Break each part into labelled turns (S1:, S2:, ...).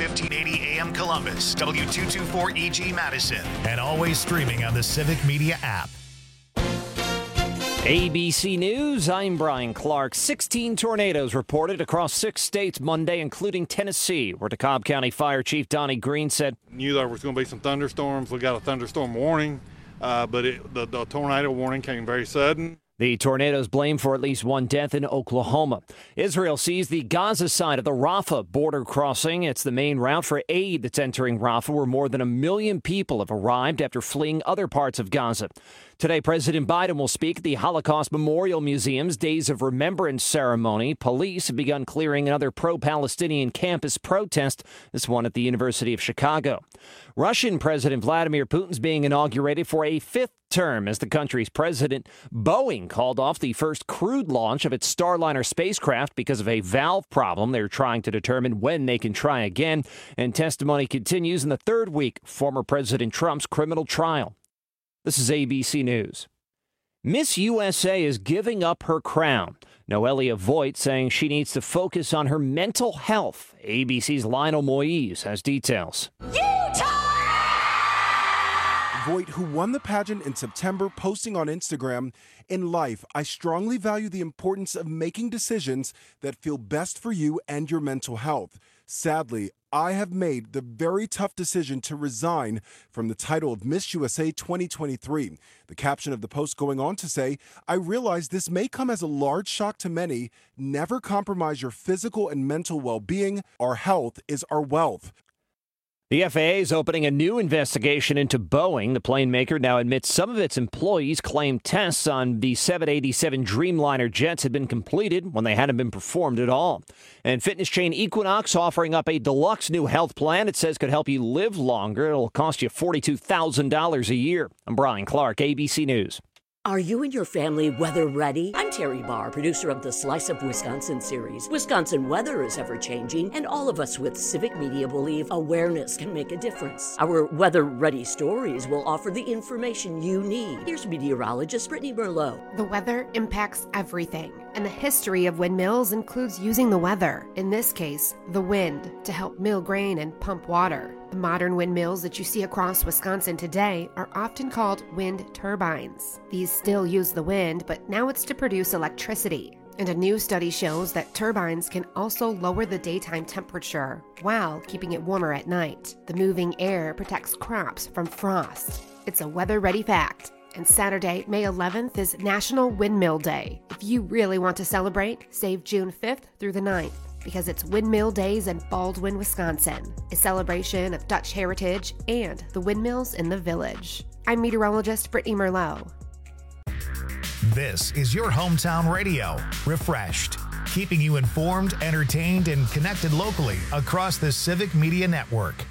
S1: 1580 AM Columbus, W224EG Madison, and always streaming on the Civic Media app.
S2: ABC News, I'm Brian Clark. 16 tornadoes reported across 6 states Monday, including Tennessee, where DeKalb County Fire Chief Donnie Green said,
S3: "Knew there was going to be some thunderstorms. We got a thunderstorm warning, but the tornado warning came very sudden."
S2: The tornadoes blamed for at least 1 death in Oklahoma. Israel sees the Gaza side of the Rafah border crossing. It's the main route for aid that's entering Rafah, where more than 1 million people have arrived after fleeing other parts of Gaza. Today, President Biden will speak at the Holocaust Memorial Museum's Days of Remembrance ceremony. Police have begun clearing another pro-Palestinian campus protest, this one at the University of Chicago. Russian President Vladimir Putin's being inaugurated for a 5th term as the country's president. Boeing called off the first crewed launch of its Starliner spacecraft because of a valve problem. They're trying to determine when they can try again. And testimony continues in the 3rd week of former President Trump's criminal trial. This is ABC News. Miss USA is giving up her crown. Noelia Voigt saying she needs to focus on her mental health. ABC's Lionel Moise has details.
S4: Voigt, who won the pageant in September, posting on Instagram, "In life, I strongly value the importance of making decisions that feel best for you and your mental health. Sadly, I have made the very tough decision to resign from the title of Miss USA 2023. The caption of the post going on to say, "I realize this may come as a large shock to many. Never compromise your physical and mental well-being. Our health is our wealth."
S2: The FAA is opening a new investigation into Boeing. The plane maker now admits some of its employees claimed tests on the 787 Dreamliner jets had been completed when they hadn't been performed at all. And fitness chain Equinox offering up a deluxe new health plan it says could help you live longer. It'll cost you $42,000 a year. I'm Brian Clark, ABC News.
S5: Are you and your family weather ready? I'm Terry Barr, producer of the Slice of Wisconsin series. Wisconsin weather is ever-changing, and all of us with Civic Media believe awareness can make a difference. Our weather-ready stories will offer the information you need. Here's meteorologist Brittany Merlot.
S6: The weather impacts everything, and the history of windmills includes using the weather, in this case, the wind, to help mill grain and pump water. The modern windmills that you see across Wisconsin today are often called wind turbines. These still use the wind, but now it's to produce electricity. And a new study shows that turbines can also lower the daytime temperature while keeping it warmer at night. The moving air protects crops from frost. It's a weather-ready fact. And Saturday, May 11th is National Windmill Day. If you really want to celebrate, save June 5th through the 9th. Because it's Windmill Days in Baldwin, Wisconsin, a celebration of Dutch heritage and the windmills in the village. I'm meteorologist Brittany Merlot.
S1: This is your hometown radio, refreshed, keeping you informed, entertained, and connected locally across the Civic Media Network.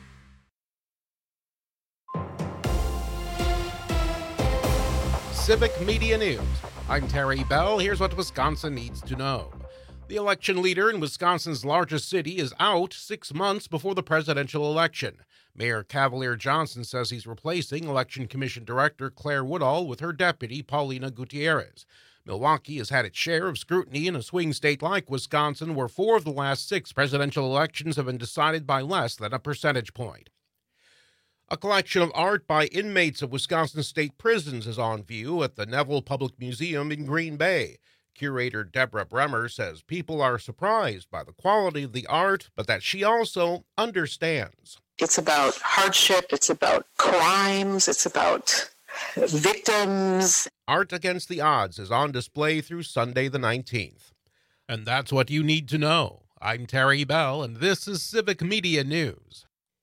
S7: Civic Media News. I'm Terry Bell. Here's what Wisconsin needs to know. The election leader in Wisconsin's largest city is out 6 months before the presidential election. Mayor Cavalier Johnson says he's replacing Election Commission Director Claire Woodall with her deputy, Paulina Gutierrez. Milwaukee has had its share of scrutiny in a swing state like Wisconsin, where 4 of the last 6 presidential elections have been decided by less than a percentage point. A collection of art by inmates of Wisconsin state prisons is on view at the Neville Public Museum in Green Bay. Curator Deborah Bremer says people are surprised by the quality of the art, but that she also understands.
S8: It's about hardship, it's about crimes, it's about victims.
S7: Art Against the Odds is on display through Sunday the 19th. And that's what you need to know. I'm Terry Bell, and this is Civic Media News.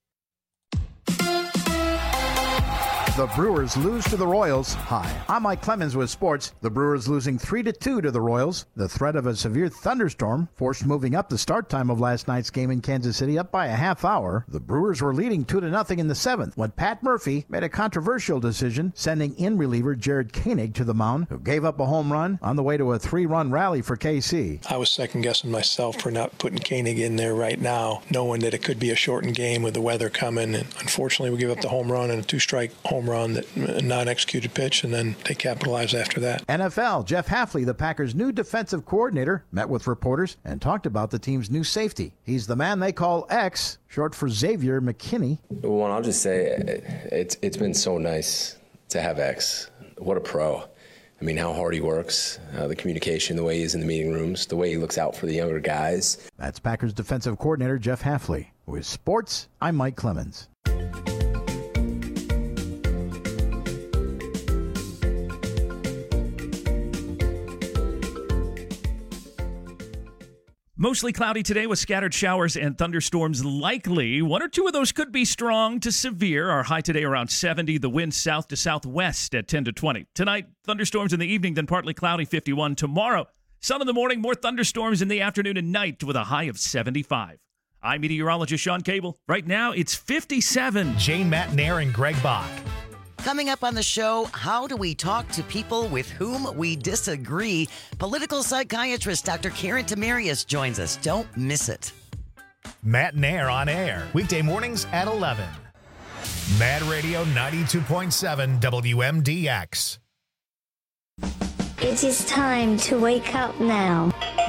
S9: The Brewers lose to the Royals. Hi, I'm Mike Clemens with sports. The Brewers losing 3-2 to the Royals. The threat of a severe thunderstorm forced moving up the start time of last night's game in Kansas City up by a half hour. The Brewers were leading 2-0 in the 7th when Pat Murphy made a controversial decision, sending in reliever Jared Koenig to the mound, who gave up a home run on the way to a 3-run rally for KC.
S10: I was second-guessing myself for not putting Koenig in there right now, knowing that it could be a shortened game with the weather coming. And unfortunately, we gave up the home run and a 2-strike home home run, that non-executed pitch, and then they capitalized after that.
S9: NFL, Jeff Hafley, the Packers' new defensive coordinator, met with reporters and talked about the team's new safety. He's the man they call X, short for Xavier McKinney.
S11: Well, I'll just say it's been so nice to have X. What a pro. I mean, how hard he works, the communication, the way he is in the meeting rooms, the way he looks out for the younger guys.
S9: That's Packers defensive coordinator Jeff Hafley. With sports, I'm Mike Clemens.
S12: Mostly cloudy today with scattered showers and thunderstorms likely. One or two of those could be strong to severe. Our high today around 70. The wind south to southwest at 10 to 20. Tonight, thunderstorms in the evening, then partly cloudy, 51. Tomorrow, sun in the morning, more thunderstorms in the afternoon and night with a high of 75. I'm meteorologist Sean Cable. Right now, it's 57.
S1: Jane Matnair and Greg Bach.
S13: Coming up on the show, how do we talk to people with whom we disagree? Political psychiatrist Dr. Karen Tamarius joins us. Don't miss it.
S1: Matnair on air, weekday mornings at 11. Mad Radio 92.7 WMDX.
S14: It is time to wake up now.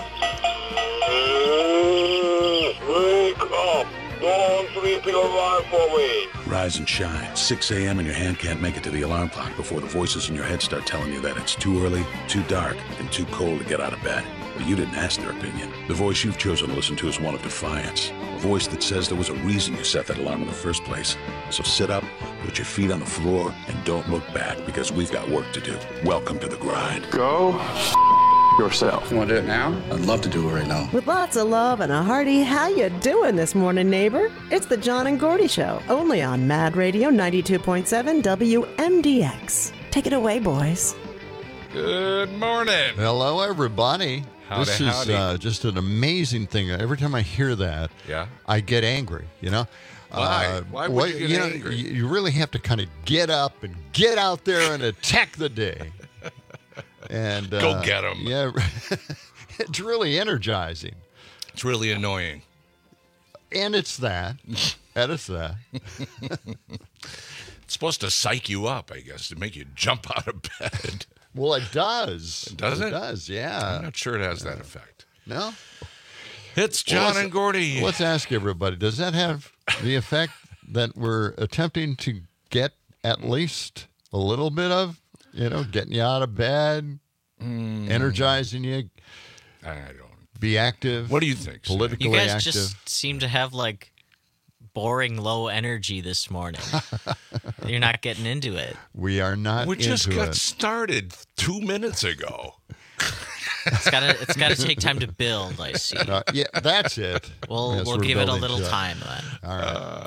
S15: Wake up! Don't sleep your life away.
S16: Rise and shine. 6 a.m. and your hand can't make it to the alarm clock before the voices in your head start telling you that it's too early, too dark, and too cold to get out of bed. But you didn't ask their opinion. The voice you've chosen to listen to is one of defiance. A voice that says there was a reason you set that alarm in the first place. So sit up, put your feet on the floor, and don't look back, because we've got work to do. Welcome to the grind.
S17: Go yourself.
S18: You want to do it now?
S17: I'd love to do it right now.
S19: With lots of love and a hearty, how you doing this morning, neighbor? It's the John and Gordy Show, only on Mad Radio 92.7 WMDX. Take it away, boys.
S20: Good morning.
S21: Hello, everybody.
S20: Howdy,
S21: this is just an amazing thing. Every time I hear that, I get angry, you know?
S20: Why? Why would you get angry?
S21: You really have to kind of get up and get out there and attack the day. And
S20: go get them.
S21: Yeah, it's really energizing.
S20: It's really annoying.
S21: And it's that. And it's that.
S20: It's supposed to psych you up, I guess, to make you jump out of bed.
S21: Well, it does.
S20: Does it?
S21: It does, yeah.
S20: I'm not sure it has that effect.
S21: No?
S20: It's John and Gordy.
S21: Let's ask everybody, does that have the effect that we're attempting to get at least a little bit of? You know, getting you out of bed, energizing you.
S20: I don't.
S21: Be active.
S20: What do you think?
S22: You guys
S21: active.
S22: just seem to have like boring low energy this morning. You're not getting into it.
S21: We are not.
S20: We just got started 2 minutes ago.
S22: It's gotta take time to build. I see.
S21: Yeah, that's it.
S22: We'll give it a little time then.
S21: All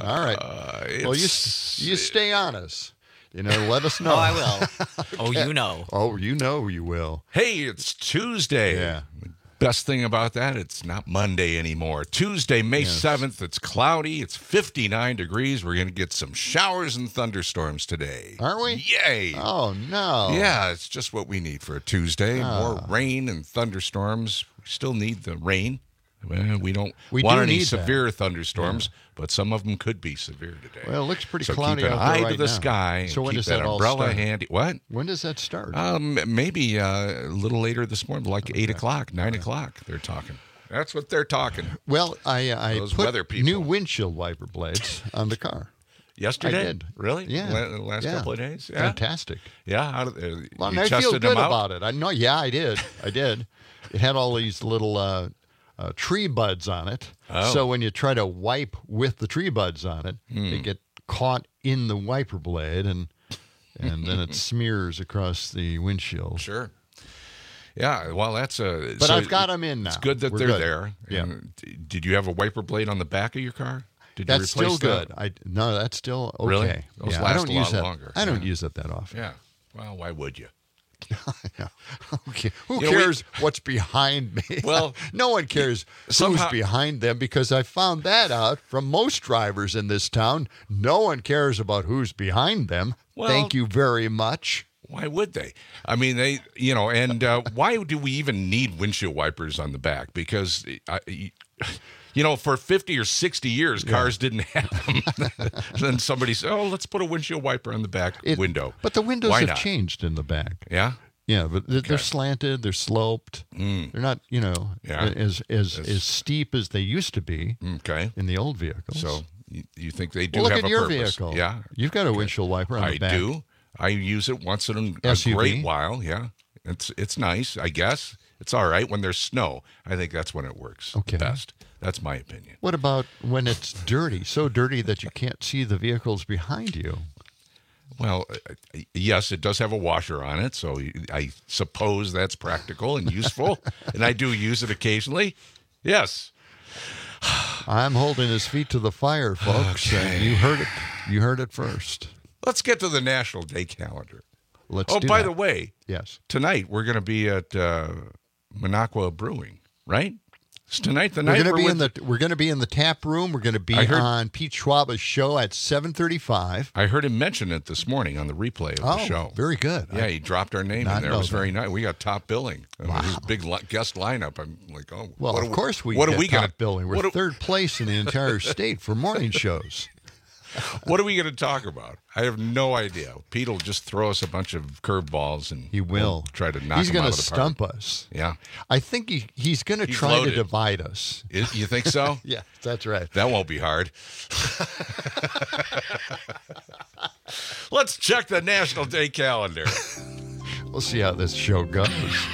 S21: right. Well, you stay on us. You know, let us know.
S22: Oh, I will.
S21: Okay.
S22: Oh, you know.
S21: Oh, you know you will.
S20: Hey, it's Tuesday.
S21: Yeah.
S20: Best thing about that, it's not Monday anymore. Tuesday, May 7th, it's cloudy. It's 59 degrees. We're going to get some showers and thunderstorms today.
S21: Are we?
S20: Yay.
S21: Oh, no.
S20: Yeah, it's just what we need for a Tuesday. More rain and thunderstorms. We still need the rain. Well, we don't want any severe thunderstorms, but some of them could be severe today.
S21: Well, it looks pretty
S20: so
S21: cloudy
S20: keep an
S21: out there
S20: eye
S21: right
S20: to the
S21: now.
S20: sky.
S21: So when
S20: keep
S21: does
S20: that
S21: that all
S20: umbrella
S21: start?
S20: handy. What?
S21: When does that start?
S20: Maybe a little later this morning, like 8 o'clock, 9 o'clock. They're talking. That's what they're talking.
S21: Well, I
S20: Those
S21: put
S20: weather people.
S21: new windshield wiper blades on the car.
S20: Yesterday?
S21: I did.
S20: Really?
S21: Yeah.
S20: The last couple of days? Yeah.
S21: Fantastic.
S20: Yeah.
S21: Well,
S20: you
S21: I feel
S20: tested
S21: good
S20: them out?
S21: about it. I know. Yeah, I did. I did. It had all these little tree buds on it.
S20: Oh.
S21: So when you try to wipe with the tree buds on it, they get caught in the wiper blade, and then it smears across the windshield.
S20: Sure. Yeah, well, that's a...
S21: But I've got them in now.
S20: It's good that
S21: We're
S20: they're
S21: good.
S20: there.
S21: Yeah.
S20: Did you have a wiper blade on the back of your car? Did
S21: That's
S20: you replace
S21: still good.
S20: that?
S21: No, that's still okay.
S20: Really? Those
S21: Yeah,
S20: last
S21: I don't
S20: a
S21: use
S20: lot
S21: that.
S20: longer.
S21: I don't use it that often.
S20: Yeah. Well, why would you?
S21: Okay. Who
S20: You know,
S21: cares what's behind me?
S20: Well,
S21: no one cares
S20: somehow-
S21: who's behind them, because I found that out from most drivers in this town. No one cares about who's behind them.
S20: Well-
S21: Thank you very much.
S20: Why would they? I mean, and why do we even need windshield wipers on the back? Because, For 50 or 60 years, cars didn't have them. Then somebody said, let's put a windshield wiper on the back window.
S21: But the windows
S20: Why
S21: have
S20: not?
S21: changed in the back.
S20: Yeah?
S21: Yeah, but they're slanted, they're sloped. They're not, as steep as they used to be in the old vehicles.
S20: So you think they do
S21: look
S20: have
S21: at
S20: a
S21: your
S20: purpose?
S21: vehicle.
S20: Yeah.
S21: You've got a windshield wiper on the back.
S20: I do. I use it once in a
S21: SUV?
S20: great while. Yeah. It's nice, I guess. It's all right when there's snow. I think that's when it works best. That's my opinion.
S21: What about when it's dirty? So dirty that you can't see the vehicles behind you.
S20: Well, yes, it does have a washer on it, so I suppose that's practical and useful, and I do use it occasionally. Yes.
S21: I'm holding his feet to the fire, folks.
S20: Okay.
S21: You heard it. You heard it first.
S20: Let's get to the National Day calendar.
S21: Let's do
S20: by
S21: that.
S20: the way,
S21: yes,
S20: tonight we're going to be at Minocqua Brewing, right? It's tonight the night
S21: we're going to be in the tap room. We're going to be on Pete Schwaba's show at 7:35.
S20: I heard him mention it this morning on the replay of the show.
S21: Very good.
S20: Yeah, he dropped our name in there. It was very nice. We got top billing.
S21: Wow.
S20: His big guest lineup. I'm like,
S21: well, of course we
S20: what
S21: get
S20: are we
S21: top
S20: gonna,
S21: billing. We're third place in the entire state for morning shows.
S20: What are we going to talk about? I have no idea. Pete will just throw us a bunch of curveballs, and
S21: he will
S20: we'll try to knock.
S21: He's
S20: going to
S21: stump us.
S20: Yeah,
S21: I think he's going to try to divide us.
S20: You think so?
S21: Yeah, that's right.
S20: That won't be hard. Let's check the National Day calendar.
S21: We'll see how this show goes.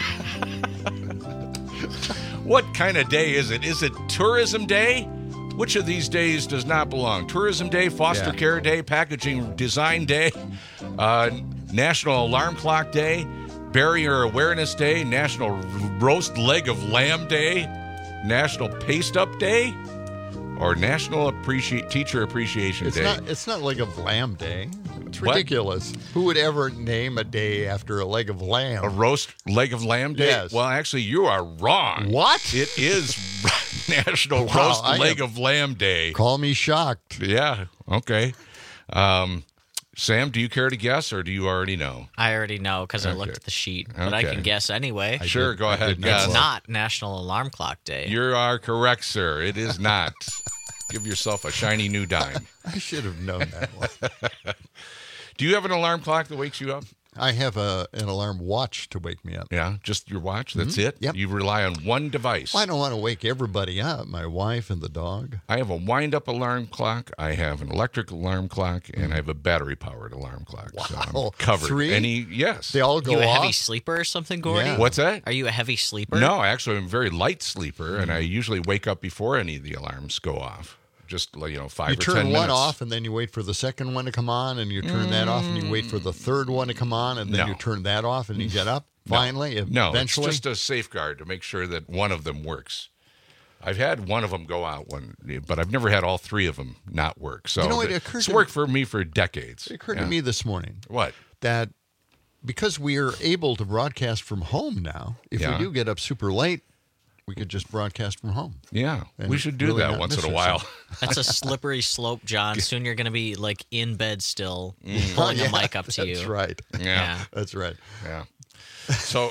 S20: What kind of day is it? Is it Tourism Day? Which of these days does not belong? Tourism Day, Foster Care Day, Packaging Design Day, National Alarm Clock Day, Barrier Awareness Day, National Roast Leg of Lamb Day, National Paste Up Day, or National Teacher Appreciation Day?
S21: It's not Leg of Lamb Day. It's ridiculous. What? Who would ever name a day after a leg of lamb?
S20: A roast leg of lamb day?
S21: Yes.
S20: Well, actually, you are wrong.
S21: What?
S20: It is National Roast Leg of Lamb Day.
S21: Call me shocked.
S20: Yeah. Okay. Sam, do you care to guess, or do you already know?
S22: I already know because I looked at the sheet, but I can guess anyway.
S20: Sure, go ahead.
S22: Guess. It's not National Alarm Clock Day.
S20: You are correct, sir. It is not. Give yourself a shiny new dime.
S21: I should have known that one.
S20: Do you have an alarm clock that wakes you up?
S21: I have an alarm watch to wake me up.
S20: Yeah, just your watch? That's it?
S21: Yep.
S20: You rely on one device.
S21: Well, I don't want to wake everybody up, my wife and the dog.
S20: I have a wind-up alarm clock, I have an electric alarm clock, and I have a battery-powered alarm clock.
S21: Wow.
S20: So I'm covered.
S21: 3?
S20: Yes.
S21: They all go off?
S22: Are you a heavy sleeper or something, Gordy?
S20: Yeah. What's that?
S22: Are you a heavy sleeper?
S20: No, actually, I'm a very light sleeper, and I usually wake up before any of the alarms go off. Just 5 or 10 minutes.
S21: You turn one off, and then you wait for the second one to come on, and you turn that off, and you wait for the third one to come on, and then you turn that off, and you get up. Finally, eventually.
S20: It's just a safeguard to make sure that one of them works. I've had one of them go out, but I've never had all three of them not work. So it's worked for me for decades.
S21: It occurred to me this morning.
S20: What?
S21: That because we are able to broadcast from home now, if we do get up super late, we could just broadcast from home.
S20: Yeah, we should do that once in a while.
S22: That's a slippery slope, John. Soon you're going to be in bed still, pulling the mic up to you.
S21: That's right.
S20: Yeah,
S21: that's right.
S20: Yeah. So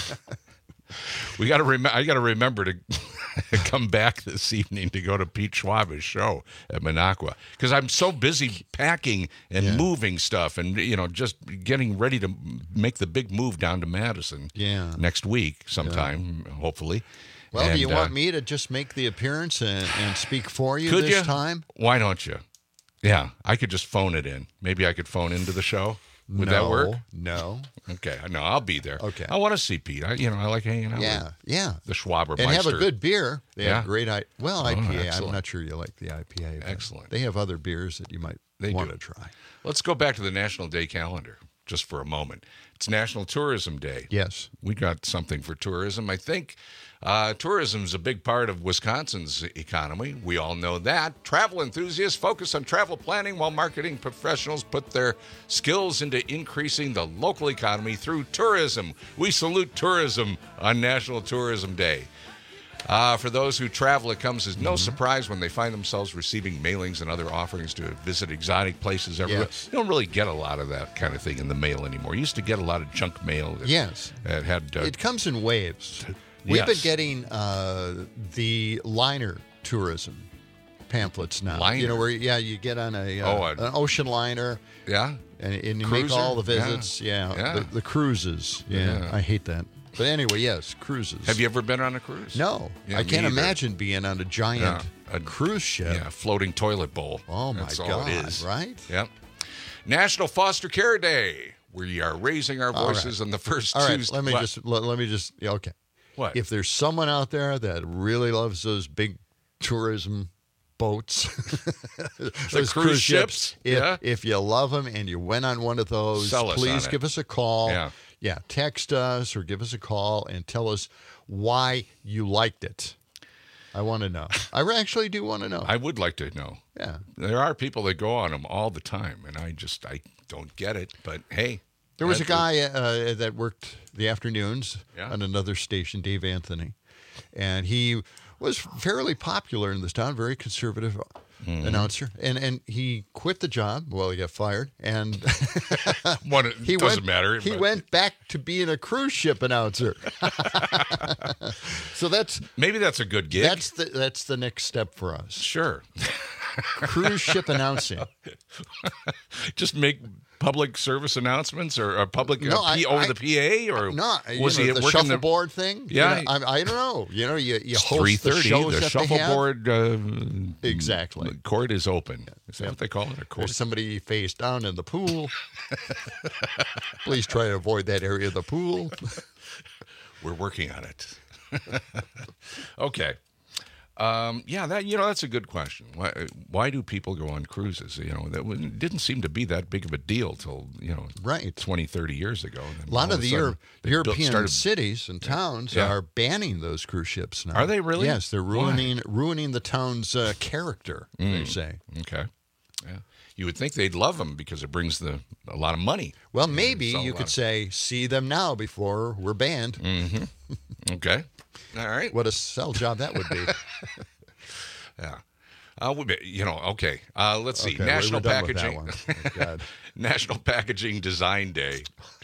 S20: I got to remember to come back this evening to go to Pete Schwaba's show at Minocqua because I'm so busy packing and moving stuff and just getting ready to make the big move down to Madison next week sometime, hopefully.
S21: Well, do you want me to just make the appearance and speak for you this time?
S20: Why don't you? Yeah, I could just phone it in. Maybe I could phone into the show. Would that work?
S21: No.
S20: Okay. No, I'll be there.
S21: Okay.
S20: I want to see Pete. I like hanging out with the Schwabermeister.
S21: And have a good beer. They have great IPA.
S20: Excellent.
S21: I'm not sure you like the IPA.
S20: Excellent.
S21: They have other beers that you might want to try.
S20: Let's go back to the National Day calendar just for a moment. It's National Tourism Day.
S21: Yes.
S20: We got something for tourism. I think tourism is a big part of Wisconsin's economy. We all know that. Travel enthusiasts focus on travel planning while marketing professionals put their skills into increasing the local economy through tourism. We salute tourism on National Tourism Day. For those who travel, it comes as no surprise when they find themselves receiving mailings and other offerings to visit exotic places everywhere.
S21: Yes.
S20: You don't really get a lot of that kind of thing in the mail anymore. You used to get a lot of junk mail. That had
S21: it comes in waves. We've been getting the liner tourism pamphlets now.
S20: Liner.
S21: You know where you get on an ocean liner.
S20: Yeah.
S21: And you
S20: Cruiser?
S21: make all the visits. Yeah. The cruises. Yeah. I hate that. But anyway, yes, cruises.
S20: Have you ever been on a cruise?
S21: No.
S20: Yeah,
S21: I
S20: me
S21: can't
S20: either.
S21: imagine being on a giant cruise ship.
S20: Yeah, floating toilet bowl.
S21: Oh, my
S20: That's
S21: God.
S20: all it is.
S21: Right?
S20: Yep. National Foster Care Day. We are raising our voices on the first Tuesday.
S21: Let me just. Yeah, okay.
S20: What?
S21: If there's someone out there that really loves those big tourism boats, those
S20: cruise ships?
S21: If you love them and you went on one of those,
S20: Sell us
S21: please
S20: on it.
S21: give us a call.
S20: Yeah.
S21: Text us or give us a call and tell us why you liked it. I want to know. I actually do want to know.
S20: I would like to know.
S21: Yeah.
S20: There are people that go on them all the time, and I don't get it. But hey,
S21: there was a guy that worked the afternoons
S20: Yeah.
S21: on another station, Dave Anthony, and he was fairly popular in this town, very conservative announcer, and he quit the job. Well, he got fired, and
S20: doesn't matter.
S21: He went back to being a cruise ship announcer. So
S20: maybe that's a good gig.
S21: That's the next step for us.
S20: Sure.
S21: Cruise ship announcing.
S20: Just make public service announcements or public
S21: No,
S20: over the PA, or was he
S21: the
S20: working
S21: shuffleboard thing?
S20: Yeah,
S21: I don't know. You host the
S20: 3:30.
S21: shows
S20: The
S21: that
S20: shuffleboard
S21: exactly.
S20: court is open. Is that what they call it? A court?
S21: There's somebody face down in the pool. Please try to avoid that area of the pool.
S20: We're working on it. Okay. That's a good question. Why do people go on cruises? That didn't seem to be that big of a deal till 20, 30 years ago.
S21: A lot of the European cities and towns are banning those cruise ships now.
S20: Are they really?
S21: Yes, they're ruining the town's character. They say.
S20: Okay. Yeah. You would think they'd love them because it brings a lot of money.
S21: Well, maybe you could say, "See them now before we're banned."
S20: Mm-hmm. Okay. All right.
S21: What a sell job that would be.
S20: Yeah. Okay. Let's see.
S21: Okay,
S20: National
S21: we're done with that
S20: Packaging.
S21: one. Oh, God.
S20: National Packaging Design Day.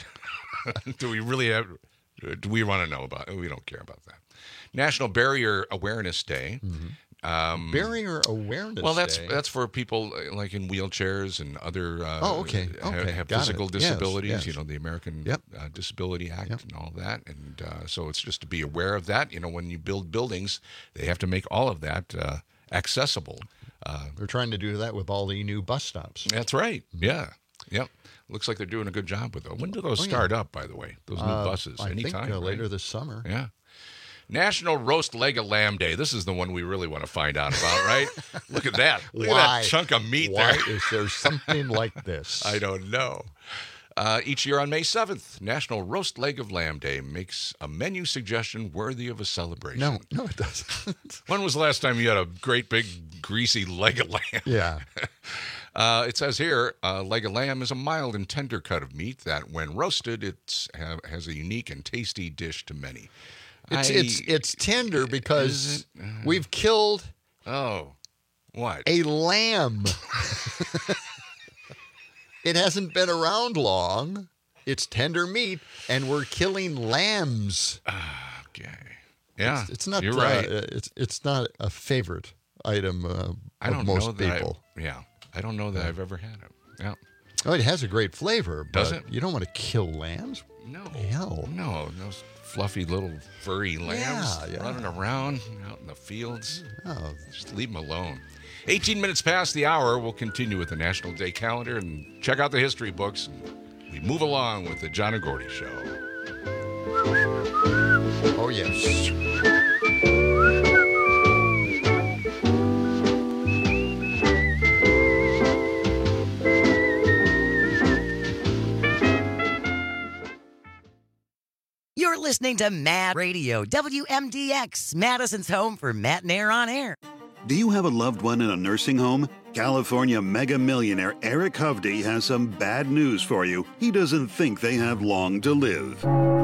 S20: Do we really have? Do we want to know about it? We don't care about that. National Barrier Awareness Day.
S21: Mm-hmm. Barrier Awareness
S20: Well,
S21: Day.
S20: that's for people like in wheelchairs and other have
S21: Got
S20: physical
S21: it.
S20: disabilities.
S21: Yes.
S20: The American Disability Act and all that. And so it's just to be aware of that. When you build buildings, they have to make all of that accessible.
S21: They're trying to do that with all the new bus stops.
S20: That's right. Yeah. Yep. Looks like they're doing a good job with those. When do those start up, by the way? Those new buses?
S21: I
S20: Anytime,
S21: think later
S20: right?
S21: this summer.
S20: Yeah. National Roast Leg of Lamb Day. This is the one we really want to find out about, right? Look at that. Look at that chunk of meat there.
S21: Why is there something like this?
S20: I don't know. Each year on May 7th, National Roast Leg of Lamb Day makes a menu suggestion worthy of a celebration.
S21: No, it doesn't.
S20: When was the last time you had a great big greasy leg of lamb?
S21: Yeah.
S20: It says here, leg of lamb is a mild and tender cut of meat that, when roasted, has a unique and tasty dish to many.
S21: It's tender because we've killed
S20: what?
S21: A lamb. It hasn't been around long. It's tender meat, and we're killing lambs.
S20: Okay. Yeah,
S21: it's not.
S20: You're right.
S21: It's not a favorite item of most people.
S20: I don't know that I've ever had it. Yeah.
S21: Oh, it has a great flavor.
S20: Does
S21: but
S20: it?
S21: You don't want to kill lambs.
S20: No.
S21: Hell.
S20: No. Those fluffy little furry lambs running around out in the fields.
S21: Oh.
S20: Just leave them alone. 18 minutes past the hour. We'll continue with the National Day calendar and check out the history books. We move along with the John and Gordy Show.
S21: Oh, yes.
S13: You're listening to Mad Radio, WMDX, Madison's home for Matt and Air on Air.
S3: Do you have a loved one in a nursing home? California mega millionaire Eric Hovde has some bad news for you. He doesn't think they have long to live.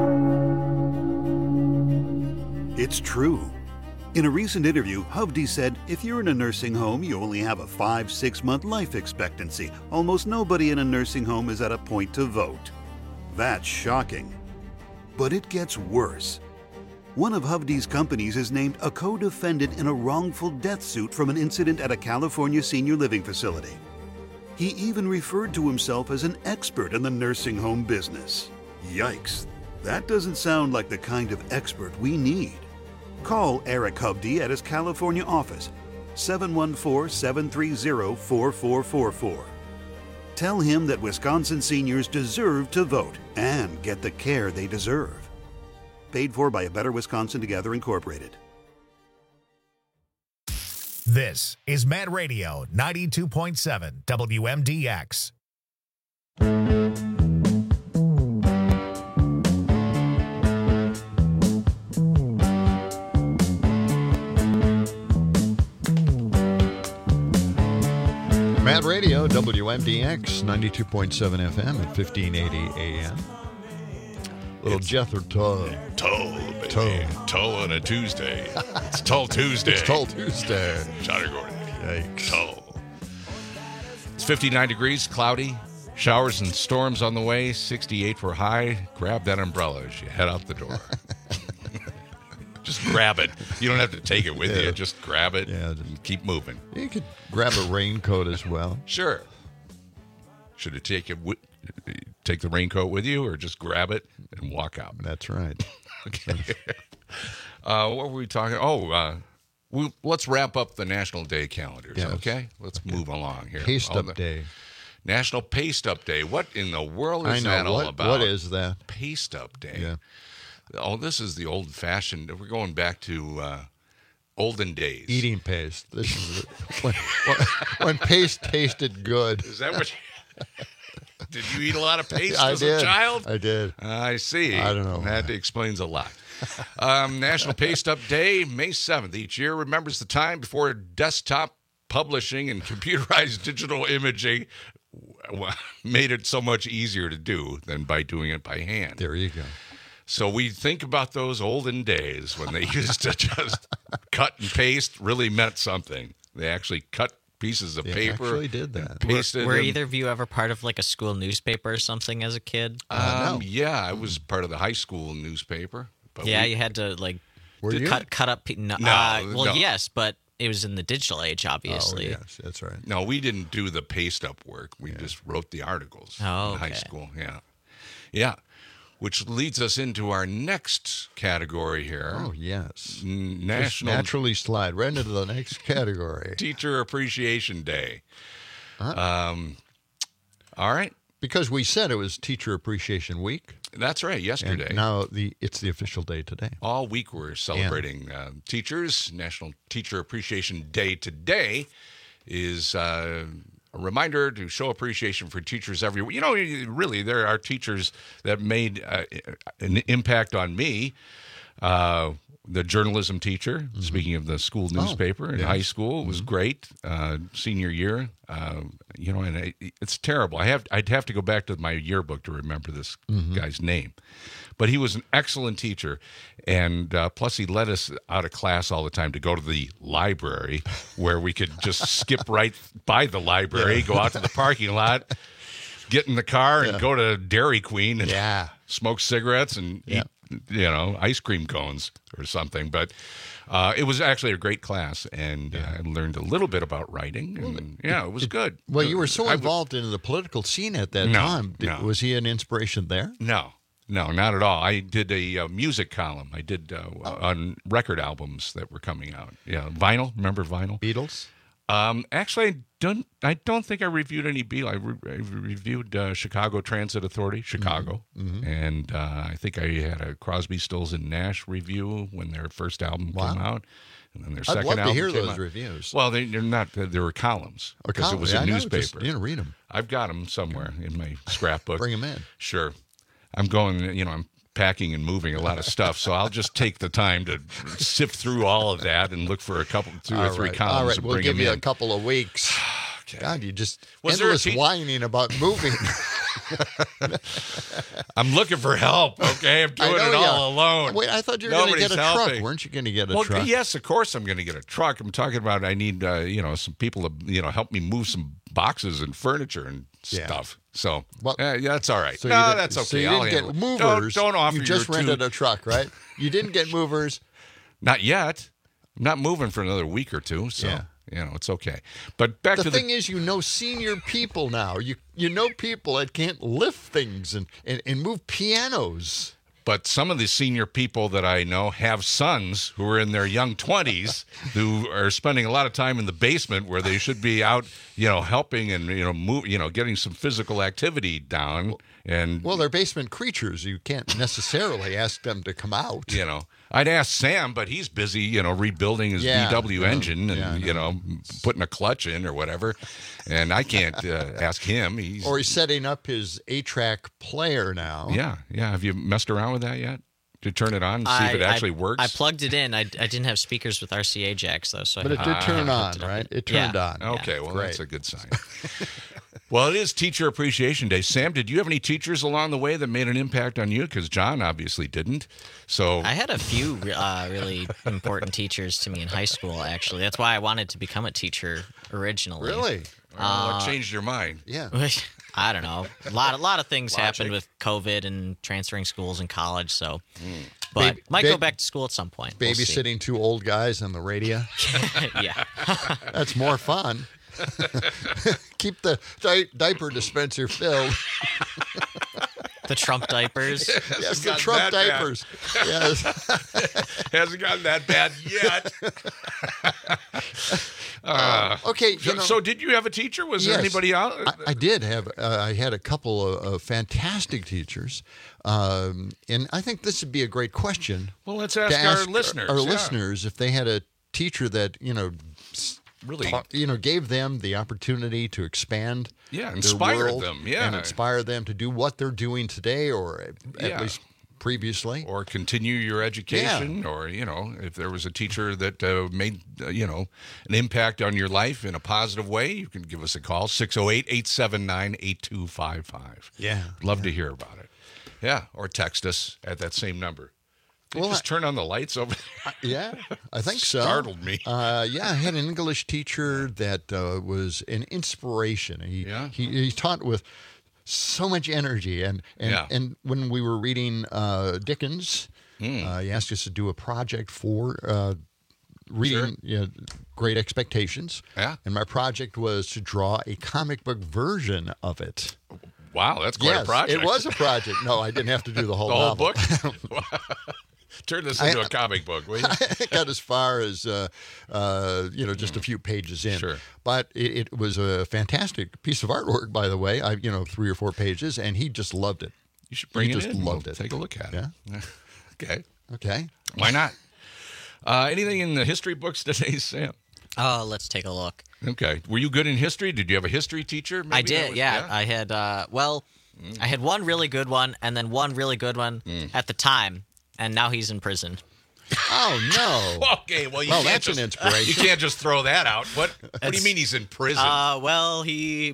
S3: It's true. In a recent interview, Hovde said if you're in a nursing home, you only have a 5-6 month life expectancy. Almost nobody in a nursing home is at a point to vote. That's shocking. But it gets worse. One of Hovde's companies is named a co-defendant in a wrongful death suit from an incident at a California senior living facility. He even referred to himself as an expert in the nursing home business. Yikes, that doesn't sound like the kind of expert we need. Call Eric Hovde at his California office, 714-730-4444. Tell him that Wisconsin seniors deserve to vote and get the care they deserve. Paid for by A Better Wisconsin Together, Incorporated.
S1: This is Mad Radio 92.7 WMDX.
S21: Mad Radio, WMDX, 92.7 FM at 1580 AM. Little Jethro Tull.
S20: Tull, baby. Tull on a Tuesday. It's Tull Tuesday.
S21: It's Tull Tuesday.
S20: John and Gordon.
S21: Yikes.
S20: Tull. It's 59 degrees, cloudy. Showers and storms on the way. 68 for high. Grab that umbrella as you head out the door. Just grab it. You don't have to take it with you. Just grab it and keep moving.
S21: You could grab a raincoat as well.
S20: Sure. Should have take the raincoat with you, or just grab it and walk out?
S21: That's right.
S20: Okay. What were we talking? Let's wrap up the National Day calendars.
S21: Yes.
S20: Okay. Let's move along here.
S21: Paste Up Day.
S20: National Paste Up Day. What in the world is that all about?
S21: What is that?
S20: Paste Up Day.
S21: Yeah.
S20: Oh, this is the old-fashioned. We're going back to olden days.
S21: Eating paste. This is when paste tasted good.
S20: Is that what? Did you eat a lot of paste
S21: as
S20: a child?
S21: I did.
S20: I see.
S21: I don't know.
S20: That explains a lot. National Paste Up Day, May 7th each year, remembers the time before desktop publishing and computerized digital imaging made it so much easier to do than by doing it by hand.
S21: There you go.
S20: So we think about those olden days when they used to just cut and paste really meant something. They actually cut pieces of paper.
S21: Actually did that.
S20: Pasted
S22: Were
S20: them.
S22: either of you ever part of like a school newspaper or something as a kid?
S21: No.
S20: Yeah, I was part of the high school newspaper. But
S22: Yeah, you had to like cut up. No,
S20: no.
S22: Yes, but it was in the digital age, obviously.
S21: Oh, yes, that's right.
S20: No, we didn't do the paste up work. We just wrote the articles in high school. Yeah. Which leads us into our next category here.
S21: Oh, yes.
S20: National
S21: Just naturally slide right into the next category.
S20: Teacher Appreciation Day. All right.
S21: Because we said it was Teacher Appreciation Week.
S20: That's right, yesterday.
S21: And now it's the official day today.
S20: All week we're celebrating teachers. National Teacher Appreciation Day today is a reminder to show appreciation for teachers everywhere. You know, really, there are teachers that made an impact on me. The journalism teacher, speaking of the school newspaper in high school, was great. Senior year, and it's terrible. I'd have to go back to my yearbook to remember this guy's name. But he was an excellent teacher, and plus he led us out of class all the time to go to the library, where we could just skip right by the library, go out to the parking lot, get in the car, and go to Dairy Queen and smoke cigarettes and eat, ice cream cones or something. But it was actually a great class, and I learned a little bit about writing, and it was good.
S21: Well, you were so involved in the political scene at that time. Was he an inspiration there?
S20: No, not at all. I did a music column. I did on record albums that were coming out. Yeah, vinyl. Remember vinyl?
S21: Beatles.
S20: Actually, I don't think I reviewed any Beatles. I reviewed Chicago Transit Authority, Chicago, and I think I had a Crosby, Stills and Nash review when their first album came out, and then their second album.
S21: I'd love to hear
S20: came
S21: those
S20: out.
S21: Reviews.
S20: Well, they're not. They were columns because it was a newspaper.
S21: Read them.
S20: I've got them somewhere in my scrapbook.
S21: Bring them in.
S20: Sure. I'm going. I'm packing and moving a lot of stuff, so I'll just take the time to sift through all of that and look for two or three columns.
S21: All right,
S20: and
S21: we'll
S20: bring
S21: give
S20: them
S21: you
S20: in.
S21: a couple of weeks. God, you just
S20: Was
S21: endless whining about moving.
S20: I'm looking for help. Okay, I'm doing it all alone.
S21: Wait, I thought you were going to get a truck.
S20: Helping.
S21: Weren't you going to get a truck?
S20: Yes, of course I'm going to get a truck. I'm talking about I need some people to help me move some boxes and furniture and stuff. So, yeah, that's all right.
S21: So
S20: no, that's okay.
S21: So you
S20: I'll
S21: didn't
S20: handle
S21: get
S20: it.
S21: movers.
S20: Don't offer
S21: You just
S20: your
S21: rented a truck, right? You didn't get movers.
S20: Not yet. I'm not moving for another week or two, so it's okay. But back to
S21: the thing is, senior people now. You know people that can't lift things and move pianos.
S20: But some of the senior people that I know have sons who are in their young 20s who are spending a lot of time in the basement where they should be out, helping and getting some physical activity down. And
S21: they're basement creatures. You can't necessarily ask them to come out.
S20: I'd ask Sam, but he's busy, rebuilding his VW engine and putting a clutch in or whatever. And I can't ask him.
S21: He's setting up his 8-track player now.
S20: Yeah. Have you messed around with that yet? To turn it on and see if it actually works?
S22: I plugged it in. I didn't have speakers with RCA jacks, though.
S21: But it did turn on, right? It turned on.
S20: Okay, well, that's a good sign. Well, it is Teacher Appreciation Day. Sam, did you have any teachers along the way that made an impact on you? Because John obviously didn't. So
S22: I had a few really important teachers to me in high school, actually. That's why I wanted to become a teacher originally.
S21: Really?
S20: What changed your mind?
S21: Yeah.
S22: I don't know. A lot of things happened with COVID and transferring schools in college, so. But might go back to school at some point.
S21: Babysitting two old guys on the radio.
S22: Yeah.
S21: That's more fun. Keep the diaper dispenser filled.
S22: The Trump diapers.
S21: Yes, the Trump diapers. Yes.
S20: Hasn't gotten that bad yet.
S21: Okay.
S20: So did you have a teacher? Was there anybody out?
S21: I did have. I had a couple of fantastic teachers. And I think this would be a great question.
S20: Well, let's ask our listeners.
S21: Our listeners, if they had a teacher that,
S20: really
S21: gave them the opportunity to expand
S20: inspire them
S21: and inspire them to do what they're doing today or at least previously,
S20: or continue your education, or if there was a teacher that made an impact on your life in a positive way, you can give us a call 608-879-8255. Love to hear about it. Or text us at that same number. Did you just turn on the lights over there?
S21: Yeah, I think so.
S20: Startled me.
S21: I had an English teacher that was an inspiration. He taught with so much energy, and when we were reading Dickens, he asked us to do a project for reading Great Expectations.
S20: Yeah.
S21: And my project was to draw a comic book version of it.
S20: Wow, that's quite a project.
S21: It was a project. No, I didn't have to do the whole
S20: book. Turn this into a comic book, will you?
S21: I got as far as just a few pages in.
S20: Sure.
S21: But it was a fantastic piece of artwork, by the way. 3 or 4 pages, and he just loved it.
S20: You should bring it in.
S21: He just loved it.
S20: Take a look at it.
S21: Yeah.
S20: Okay. Why not? Anything in the history books today, Sam?
S22: Oh, let's take a look.
S20: Okay. Were you good in history? Did you have a history teacher? Maybe?
S22: I did, I had, I had one really good one and then one really good one at the time, and now he's in prison.
S21: Oh, no.
S20: Okay, well,
S21: that's an inspiration.
S20: You can't just throw that out. What do you mean he's in prison?
S22: He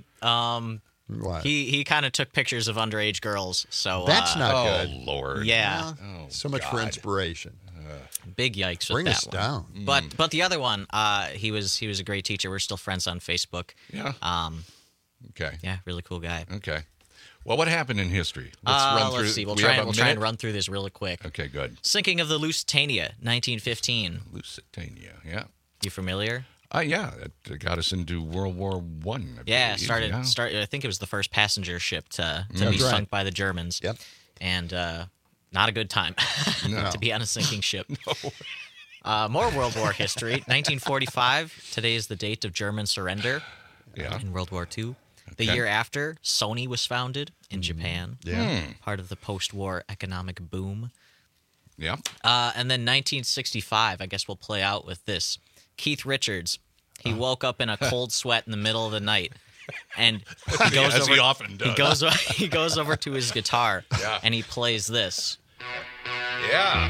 S22: kind of took pictures of underage girls, so...
S21: That's not good.
S20: Oh, Lord.
S22: Yeah.
S21: So much for inspiration.
S22: Big yikes with
S21: Bring
S22: that
S21: us
S22: one.
S21: down.
S22: But the other one, he was a great teacher. We're still friends on Facebook.
S20: Yeah. Okay.
S22: Yeah, really cool guy.
S20: Okay. Well, what happened in history?
S22: Let's see. We'll try and run through this really quick.
S20: Okay, good.
S22: Sinking of the Lusitania, 1915.
S20: Lusitania, yeah.
S22: You familiar?
S20: Yeah, it got us into World War I.
S22: I think it was the first passenger ship to be sunk by the Germans.
S21: Yep.
S22: And not a good time to be on a sinking ship.
S20: No.
S22: More World War history. 1945. Today is the date of German surrender in World War II. The year after, Sony was founded in Japan. Part of the post-war economic boom.
S20: Yeah.
S22: And then 1965, I guess we'll play out with this. Keith Richards, he woke up in a cold sweat in the middle of the night. And he goes over,
S20: he often does.
S22: He goes over to his guitar and he plays this.
S20: Yeah.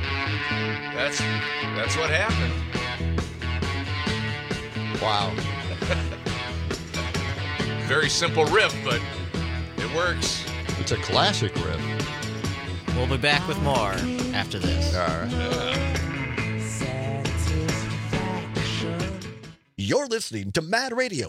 S20: That's what happened.
S21: Wow.
S20: Very simple riff, but it works.
S21: It's a classic riff.
S22: We'll be back with more after this.
S21: All right.
S4: You're listening to Mad Radio,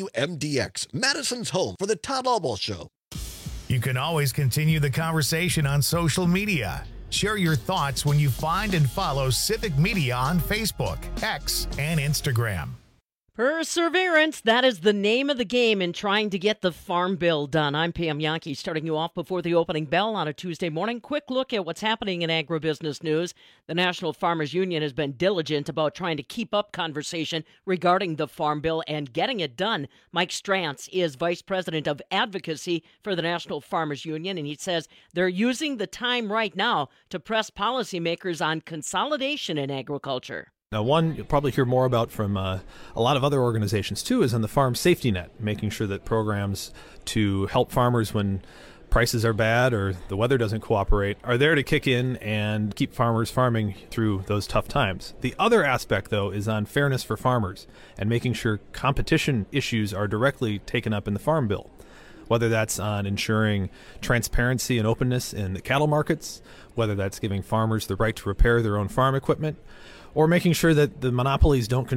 S4: WMDX, Madison's home for the Todd Albaugh Show.
S1: You can always continue the conversation on social media. Share your thoughts when you find and follow Civic Media on Facebook, X, and Instagram.
S18: Perseverance, that is the name of the game in trying to get the Farm Bill done. I'm Pam Yankee, starting you off before the opening bell on a Tuesday morning. Quick look at what's happening in agribusiness news. The National Farmers Union has been diligent about trying to keep up conversation regarding the Farm Bill and getting it done. Mike Strantz is Vice President of Advocacy for the National Farmers Union, and he says they're using the time right now to press policymakers on consolidation in agriculture.
S23: Now, one you'll probably hear more about from a lot of other organizations, too, is on the farm safety net, making sure that programs to help farmers when prices are bad or the weather doesn't cooperate are there to kick in and keep farmers farming through those tough times. The other aspect, though, is on fairness for farmers and making sure competition issues are directly taken up in the Farm Bill, whether that's on ensuring transparency and openness in the cattle markets, whether that's giving farmers the right to repair their own farm equipment, or making sure that the monopolies don't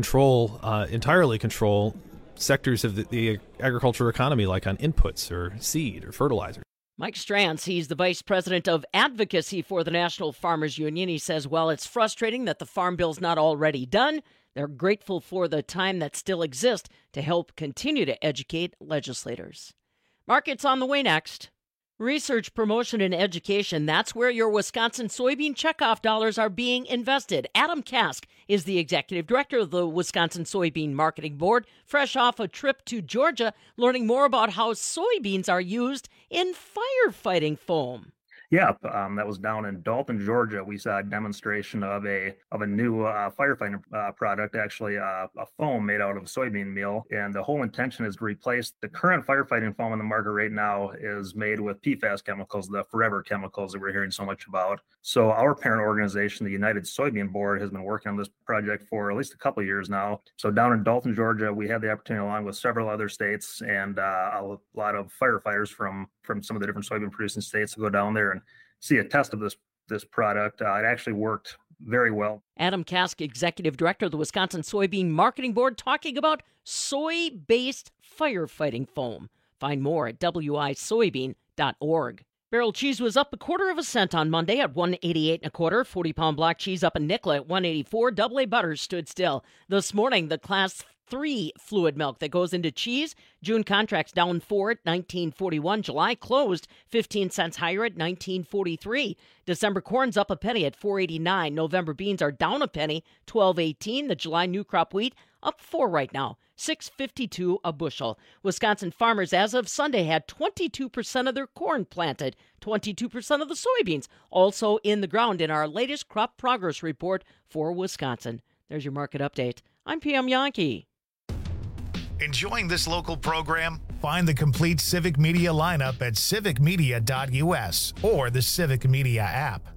S23: entirely control sectors of the agriculture economy, like on inputs or seed or fertilizer.
S18: Mike Strantz, he's the Vice President of Advocacy for the National Farmers Union. He says, while it's frustrating that the Farm Bill's not already done, they're grateful for the time that still exists to help continue to educate legislators. Markets on the way next. Research, promotion, and education, that's where your Wisconsin soybean checkoff dollars are being invested. Adam Kask is the executive director of the Wisconsin Soybean Marketing Board, fresh off a trip to Georgia, learning more about how soybeans are used in firefighting foam.
S24: Yeah, that was down in Dalton, Georgia. We saw a demonstration of a new firefighting product, actually a foam made out of soybean meal. And the whole intention is to replace the current firefighting foam in the market right now is made with PFAS chemicals, the forever chemicals that we're hearing so much about. So our parent organization, the United Soybean Board, has been working on this project for at least a couple of years now. So down in Dalton, Georgia, we had the opportunity, along with several other states and a lot of firefighters from some of the different soybean producing states, to go down there and see a test of this product. It actually worked very well.
S18: Adam Kask, Executive Director of the Wisconsin Soybean Marketing Board, talking about soy-based firefighting foam. Find more at wisoybean.org. Barrel cheese was up 1/4 cent on Monday at $1.88 1/4. 40-pound block cheese up a nickel at $1.84. Double A butter stood still. This morning, the Class 3 fluid milk that goes into cheese. June contracts down 4 at $19.41. July closed 15 cents higher at $19.43. December corn's up a penny at $4.89. November beans are down a penny, $12.18. The July new crop wheat up 4 right now, $6.52 a bushel. Wisconsin farmers, as of Sunday, had 22% of their corn planted, 22% of the soybeans also in the ground in our latest crop progress report for Wisconsin. There's your market update. I'm Pam Yankee.
S1: Enjoying this local program? Find the complete Civic Media lineup at civicmedia.us or the Civic Media app.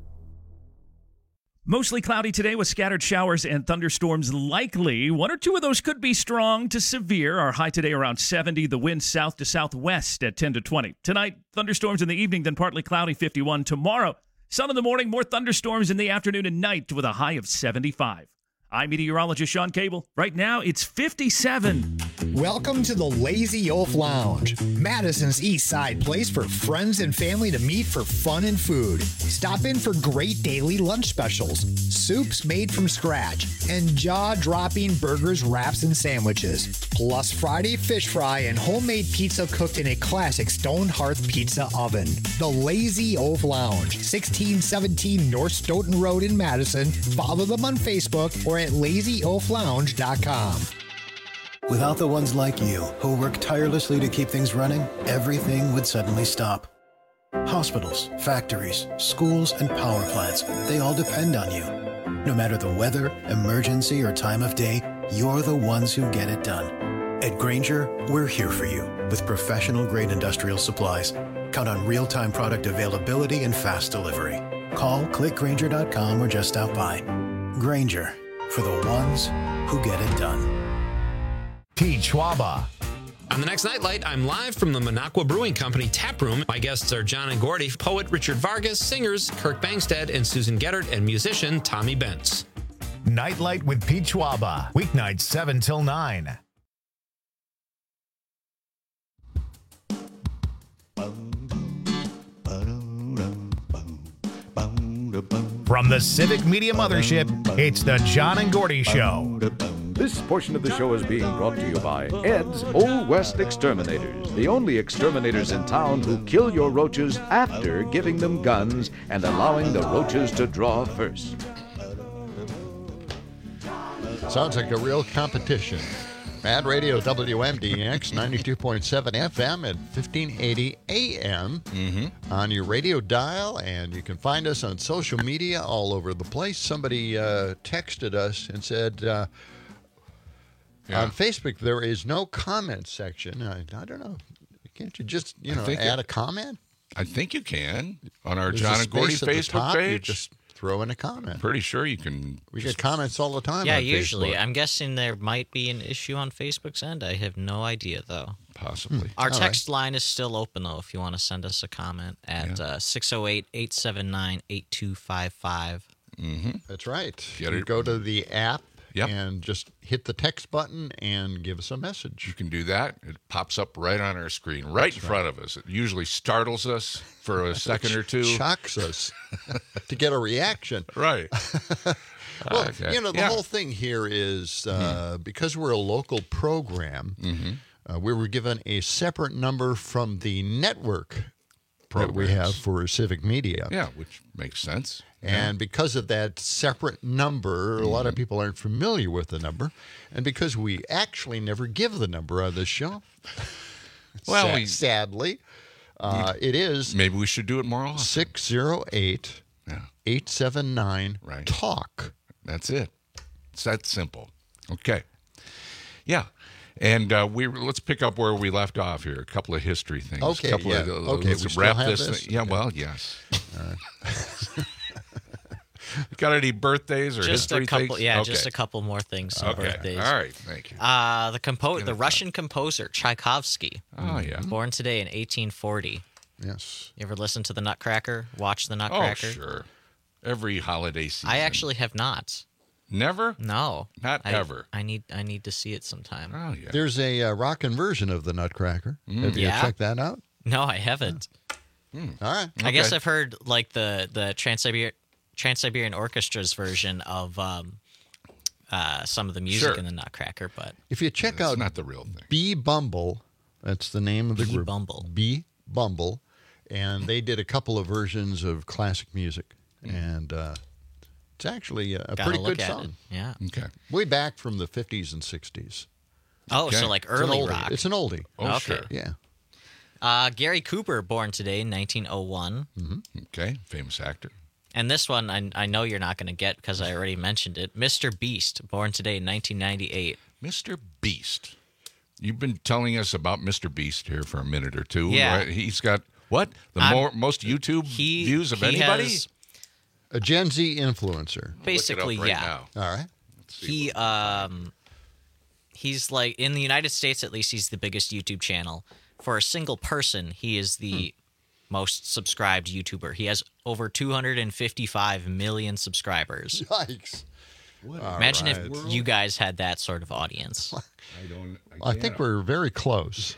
S12: Mostly cloudy today with scattered showers and thunderstorms likely. 1 or 2 of those could be strong to severe. Our high today around 70. The wind south to southwest at 10 to 20. Tonight, thunderstorms in the evening, then partly cloudy, 51. Tomorrow, sun in the morning, more thunderstorms in the afternoon and night with a high of 75. I'm meteorologist Sean Cable. Right now, it's 57.
S25: Welcome to the Lazy Oaf Lounge, Madison's East Side place for friends and family to meet for fun and food. Stop in for great daily lunch specials, soups made from scratch, and jaw-dropping burgers, wraps, and sandwiches. Plus Friday fish fry and homemade pizza cooked in a classic stone hearth pizza oven. The Lazy Oaf Lounge, 1617 North Stoughton Road in Madison. Follow them on Facebook or at lazyoaflounge.com.
S26: Without the ones like you, who work tirelessly to keep things running, everything would suddenly stop. Hospitals, factories, schools, and power plants, they all depend on you. No matter the weather, emergency, or time of day, you're the ones who get it done. At Grainger, we're here for you with professional-grade industrial supplies. Count on real-time product availability and fast delivery. Call, clickgrainger.com, or just stop by. Grainger, for the ones who get it done.
S1: Pete Schwaba.
S27: On the next Nightlight, I'm live from the Minocqua Brewing Company tap room. My guests are John and Gordy, poet Richard Vargas, singers Kirk Bangstead and Susan Gettert, and musician Tommy Bentz.
S1: Nightlight with Pete Schwaba. Weeknights 7 till 9. From the Civic Media Mothership, it's the John and Gordy Show.
S2: This portion of the show is being brought to you by Ed's Old West Exterminators, the only exterminators in town who kill your roaches after giving them guns and allowing the roaches to draw first.
S21: Sounds like a real competition. Mad Radio WMDX 92.7 FM at 1580 AM on your radio dial, and you can find us on social media all over the place. Somebody texted us and said on Facebook there is no comment section. I don't know. Can't you just add a comment?
S20: I think you can on our
S21: There's
S20: John
S21: a
S20: and Gordy
S21: space at the
S20: Facebook
S21: top. You
S20: page.
S21: just throw in a comment.
S20: Pretty sure you can.
S21: We get comments all the time.
S22: Yeah,
S21: on
S22: usually.
S21: Facebook.
S22: I'm guessing there might be an issue on Facebook's end. I have no idea, though.
S20: Possibly.
S22: Our
S21: All
S22: text line is still open, though, if you want to send us a comment at 608-879-8255.
S21: That's right.
S20: Get
S21: You
S20: it.
S21: go to the app
S20: Yep.
S21: and just hit the text button and give us a message.
S20: You can do that. It pops up right on our screen, right in front of us. It usually startles us for a second or two.
S21: Shocks us to get a reaction.
S20: Right.
S21: Well,
S20: Okay.
S21: the whole thing here is because we're a local program, we were given a separate number from the network that we have for Civic Media.
S20: Yeah, which makes sense.
S21: And because of that separate number, a lot of people aren't familiar with the number. And because we actually never give the number on this show,
S20: Well,
S21: sadly, it is
S20: maybe we should do it more often.
S21: 608-879-TALK.
S20: That's it. It's that simple. Okay. Yeah. And let's pick up where we left off here. A couple of history things.
S21: Okay,
S20: couple
S21: yeah.
S20: Of,
S21: Okay,
S20: let's
S21: we still
S20: wrap
S21: have
S20: this.
S21: this?
S20: Yeah,
S21: Okay.
S20: well, yes. All right. Got any birthdays or
S22: Just
S20: history
S22: a couple,
S20: things?
S22: yeah,
S20: Okay.
S22: just a couple more things. Some
S20: Okay.
S22: birthdays.
S20: All right, thank you.
S22: The Russian composer Tchaikovsky.
S20: Oh, yeah.
S22: Born today in 1840.
S21: Yes.
S22: You ever listen to the Nutcracker? Watch the Nutcracker?
S20: Oh, sure. Every holiday season.
S22: I actually have not.
S20: Never?
S22: No.
S20: Not ever.
S22: I need to see it sometime.
S20: Oh, yeah.
S21: There's a rockin' version of the Nutcracker. Have you checked that out?
S22: No, I haven't.
S21: All right.
S22: I guess I've heard like the Trans-Siberian Orchestra's version of some of the music in the Nutcracker, but
S21: If you check out
S20: not the real thing.
S21: B Bumble, that's the name of the
S22: B
S21: group.
S22: Bumble.
S21: B Bumble, and they did a couple of versions of classic music, and it's actually a
S22: Gotta
S21: pretty
S22: look
S21: good
S22: at
S21: song.
S22: it. Yeah.
S20: Okay.
S21: Way back from the 50s and 60s.
S22: Oh,
S20: Okay.
S22: so like
S21: It's an
S22: early
S21: oldie.
S22: rock.
S21: It's an oldie.
S20: Oh,
S22: Okay.
S20: sure.
S21: Yeah.
S22: Gary Cooper, born today in 1901.
S20: Okay. Famous actor.
S22: And this one, I know you're not going to get because I already mentioned it. Mr. Beast, born today in 1998.
S20: Mr. Beast. You've been telling us about Mr. Beast here for a minute or two.
S22: Yeah.
S20: Right? He's got, what? The most YouTube views of
S22: he
S20: anybody?
S22: has
S21: A Gen Z influencer.
S22: basically,
S20: Look it
S22: yeah.
S20: up right
S21: All right.
S22: He's like, in the United States at least, he's the biggest YouTube channel. For a single person, he is the most subscribed YouTuber. He has over 255 million subscribers.
S21: Yikes.
S22: Imagine if you guys had that sort of audience.
S21: I think we're very close.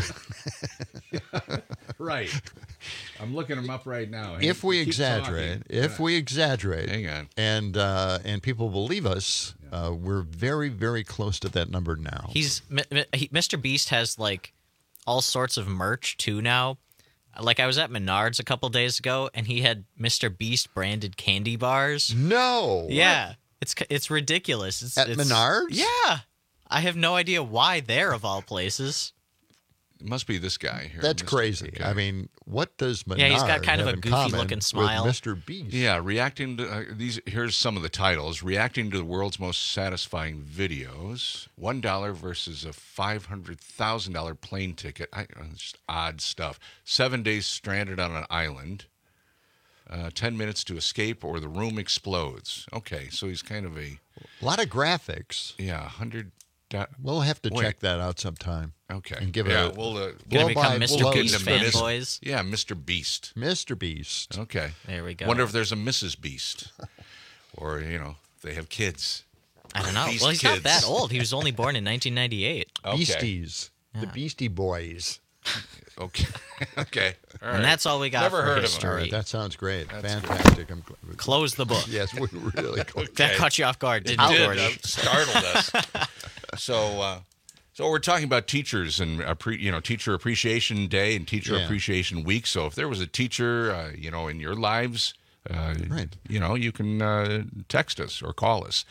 S20: Right. I'm looking them up right now.
S21: If we
S20: Keep
S21: exaggerate,
S20: talking. Hang on.
S21: and people believe us, we're very, very close to that number now.
S22: Mr. Beast has like all sorts of merch too now. Like I was at Menards a couple days ago, and he had Mr. Beast branded candy bars.
S21: No.
S22: Yeah, it's ridiculous. It's
S21: Menards?
S22: Yeah, I have no idea why there of all places.
S20: It must be this guy here.
S21: That's crazy.
S20: Okay.
S21: I mean, what does Menard
S22: Yeah, he's got kind of
S21: have
S22: a
S21: in
S22: goofy
S21: common
S22: looking
S21: with
S22: smile.
S21: Mr. Beast?
S20: Yeah, reacting to these. Here's some of the titles: reacting to the world's most satisfying videos. $1 versus a $500,000 plane ticket. Just odd stuff. 7 days stranded on an island. 10 minutes to escape, or the room explodes. Okay, so he's kind of a
S21: lot of graphics.
S20: Yeah, 100.
S21: We'll have to check that out sometime.
S20: Okay.
S21: And give
S20: yeah,
S21: it a
S20: we'll
S22: become Mr. Beast
S20: fanboys.
S22: fanboys.
S20: Yeah, Mr. Beast.
S21: Mr. Beast.
S20: Okay.
S22: There we go.
S20: Wonder if there's a Mrs. Beast. Or, They have kids.
S22: I don't know.
S20: Beast
S22: Well, he's
S20: kids.
S22: not that old. He was only born in 1998.
S20: Okay.
S21: Beasties. The Beastie Boys.
S20: Okay. Okay. All right.
S22: And that's all we got
S20: Never
S22: for
S20: heard
S22: history.
S20: of
S21: All right, that sounds great. Fantastic. I'm
S22: Close the book.
S21: Yes, we really close.
S22: That caught you off guard, didn't
S20: It
S22: it,
S20: did.
S22: Gordy?
S20: That startled us. So we're talking about teachers and Teacher Appreciation Day and Teacher Appreciation Week. So if there was a teacher, in your lives, you can text us or call us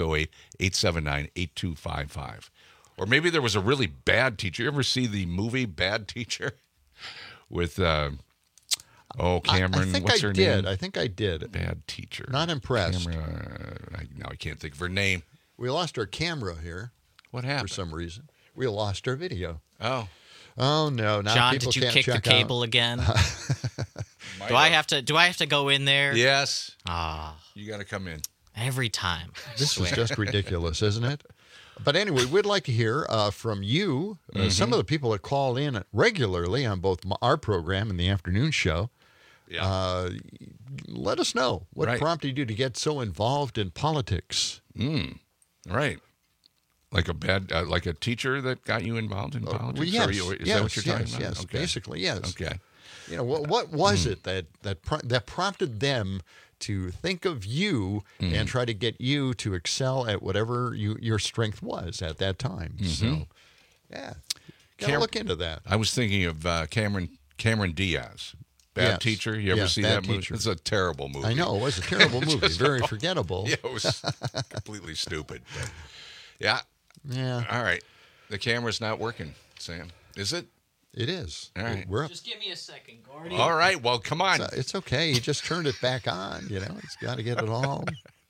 S20: 608-879-8255. Or maybe there was a really bad teacher. You ever see the movie Bad Teacher with Cameron? What's her name?
S21: I think I did.
S20: Bad Teacher.
S21: Not impressed.
S20: Now I can't think of her name.
S21: We lost our camera here.
S20: What happened?
S21: For some reason. We lost our video.
S20: Oh.
S21: Oh no! Now
S22: John,
S21: people
S22: did you
S21: can't
S22: kick the
S21: check
S22: cable
S21: out.
S22: again? Do I have to go in there?
S20: Yes.
S22: Ah.
S20: You got to come in.
S22: Every time.
S21: This is just ridiculous, isn't it? But anyway, we'd like to hear from you, some of the people that call in regularly on both our program and the afternoon show.
S20: Yeah.
S21: Let us know what prompted you to get so involved in politics.
S20: Right. Like a teacher that got you involved in politics?
S21: Well, yes.
S20: Is that what you're talking about?
S21: Yes,
S20: Okay.
S21: basically, yes.
S20: Okay.
S21: What was it that prompted them to think of you and try to get you to excel at whatever your strength was at that time? So, yeah, gotta look into that.
S20: I was thinking of Cameron Diaz. Bad Teacher. You ever see that movie? It's a terrible movie.
S21: I know. It was a terrible movie. Very forgettable.
S20: Yeah, it was completely stupid. But yeah. All right. The camera's not working, Sam. Is it?
S21: It is.
S20: All right.
S22: Just give me a second, Gordy.
S20: All right. Well, come on.
S21: It's okay. He just turned it back on. He's got to get it all.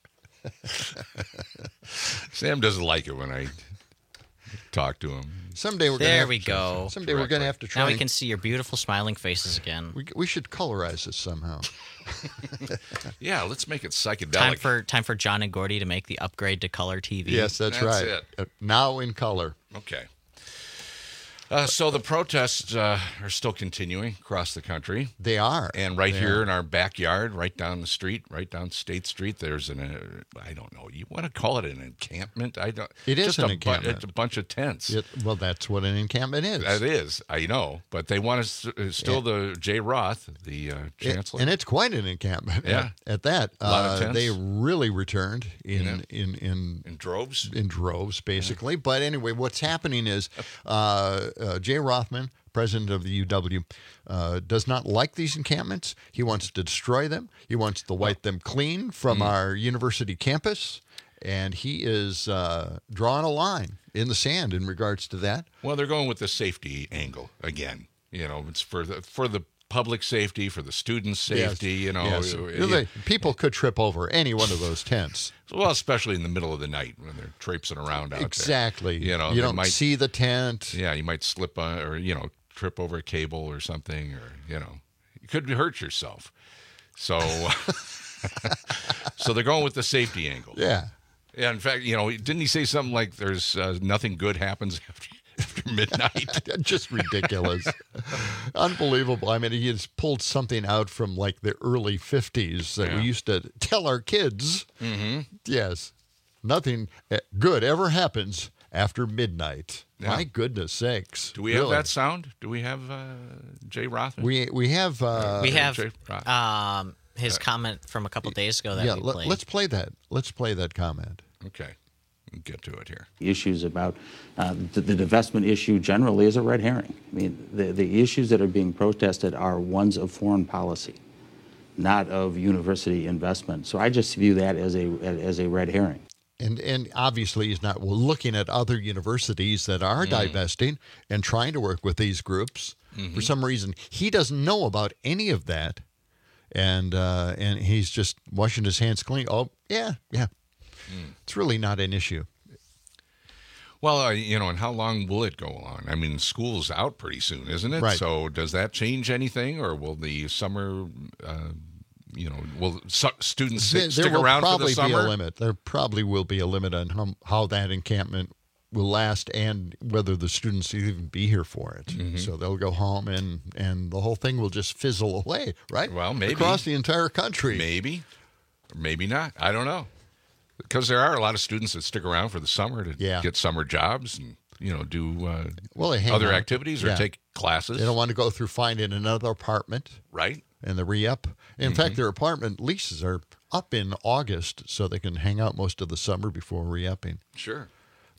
S20: Sam doesn't like it when I talk to him.
S21: Someday we're
S22: There
S21: gonna
S22: we go.
S21: Someday we're going to have to try.
S22: Now we can see your beautiful smiling faces again.
S21: We should colorize this somehow.
S20: Yeah, let's make it psychedelic.
S22: Time for John and Gordy to make the upgrade to color TV.
S21: Yes, that's right.
S20: It.
S21: Now in color.
S20: Okay. So the protests are still continuing across the country.
S21: They are.
S20: And here in our backyard, right down the street, right down State Street, there's I don't know, you want to call it an encampment?
S21: It is
S20: just
S21: an encampment.
S20: It's a bunch of tents.
S21: Well, that's what an encampment is.
S20: That is, I know. But they want to still the Jay Roth, the chancellor.
S21: And it's quite an encampment.
S20: Yeah.
S21: At that.
S20: A lot of tents.
S21: They really returned in
S20: droves?
S21: In droves, basically. Yeah. But anyway, what's happening is Jay Rothman, president of the UW, does not like these encampments. He wants to destroy them. He wants to wipe them clean from our university campus. And he is drawing a line in the sand in regards to that.
S20: Well, they're going with the safety angle again. It's for the public safety, for the students' safety.
S21: Yes. People could trip over any one of those tents.
S20: Well, especially in the middle of the night when they're traipsing around out
S21: exactly.
S20: there.
S21: You don't see the tent.
S20: Yeah, you might slip on or trip over a cable or something, or you could hurt yourself. So, so they're going with the safety angle.
S21: Yeah.
S20: Yeah. In fact, didn't he say something like "There's nothing good happens after midnight"?
S21: Just ridiculous. Unbelievable. I mean, he has pulled something out from like the early 50s that we used to tell our kids. Mm-hmm. Yes. Nothing good ever happens after midnight. Yeah. My goodness sakes.
S20: Do we have that sound? Do we have Jay Roth?
S21: We have
S22: his comment from a couple days ago that we played.
S21: Let's play that. Let's play that comment.
S20: Okay. We'll get to it here.
S5: Issues about the divestment issue generally is a red herring. I mean, the issues that are being protested are ones of foreign policy, not of university investment. So I just view that as a red herring.
S21: And obviously he's not looking at other universities that are divesting and trying to work with these groups. Mm-hmm. For some reason, he doesn't know about any of that, and he's just washing his hands clean. Oh, yeah. It's really not an issue.
S20: Well, and how long will it go on? I mean, school's out pretty soon, isn't it?
S21: Right.
S20: So does that change anything, or will the summer, will students stick around for the summer?
S21: There will probably be a limit. There probably will be a limit on how that encampment will last and whether the students even be here for it. Mm-hmm. So they'll go home and the whole thing will just fizzle away, right?
S20: Well, maybe.
S21: Across the entire country.
S20: Maybe. Or maybe not. I don't know. because there are a lot of students that stick around for the summer to get summer jobs and do other activities or take classes.
S21: They don't want to go through finding another apartment,
S20: right?
S21: And the re-up. In fact, their apartment leases are up in August, so they can hang out most of the summer before re-upping.
S20: Sure.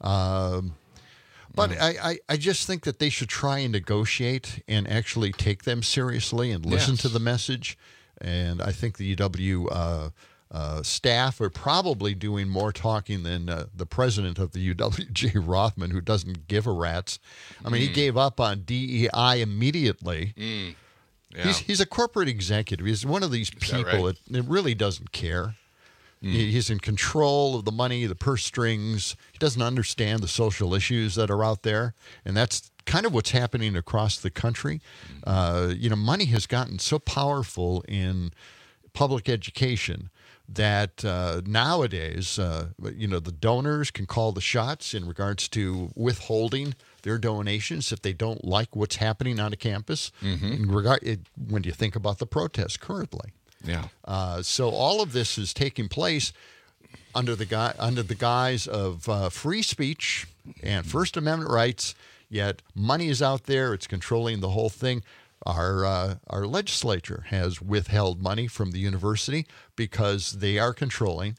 S21: But I just think that they should try and negotiate and actually take them seriously and listen to the message. And I think the UW staff are probably doing more talking than the president of the UW, Jay Rothman, who doesn't give a rat's. I mean, he gave up on DEI immediately.
S20: Yeah.
S21: He's a corporate executive. He's one of these people that really doesn't care. He's in control of the money, the purse strings. He doesn't understand the social issues that are out there. And that's kind of what's happening across the country. Money has gotten so powerful in public education that nowadays, the donors can call the shots in regards to withholding their donations if they don't like what's happening on a campus. When you think about the protests currently.
S20: Yeah.
S21: So all of this is taking place under the guise of free speech and First Amendment rights. Yet money is out there; it's controlling the whole thing. Our legislature has withheld money from the university because they are controlling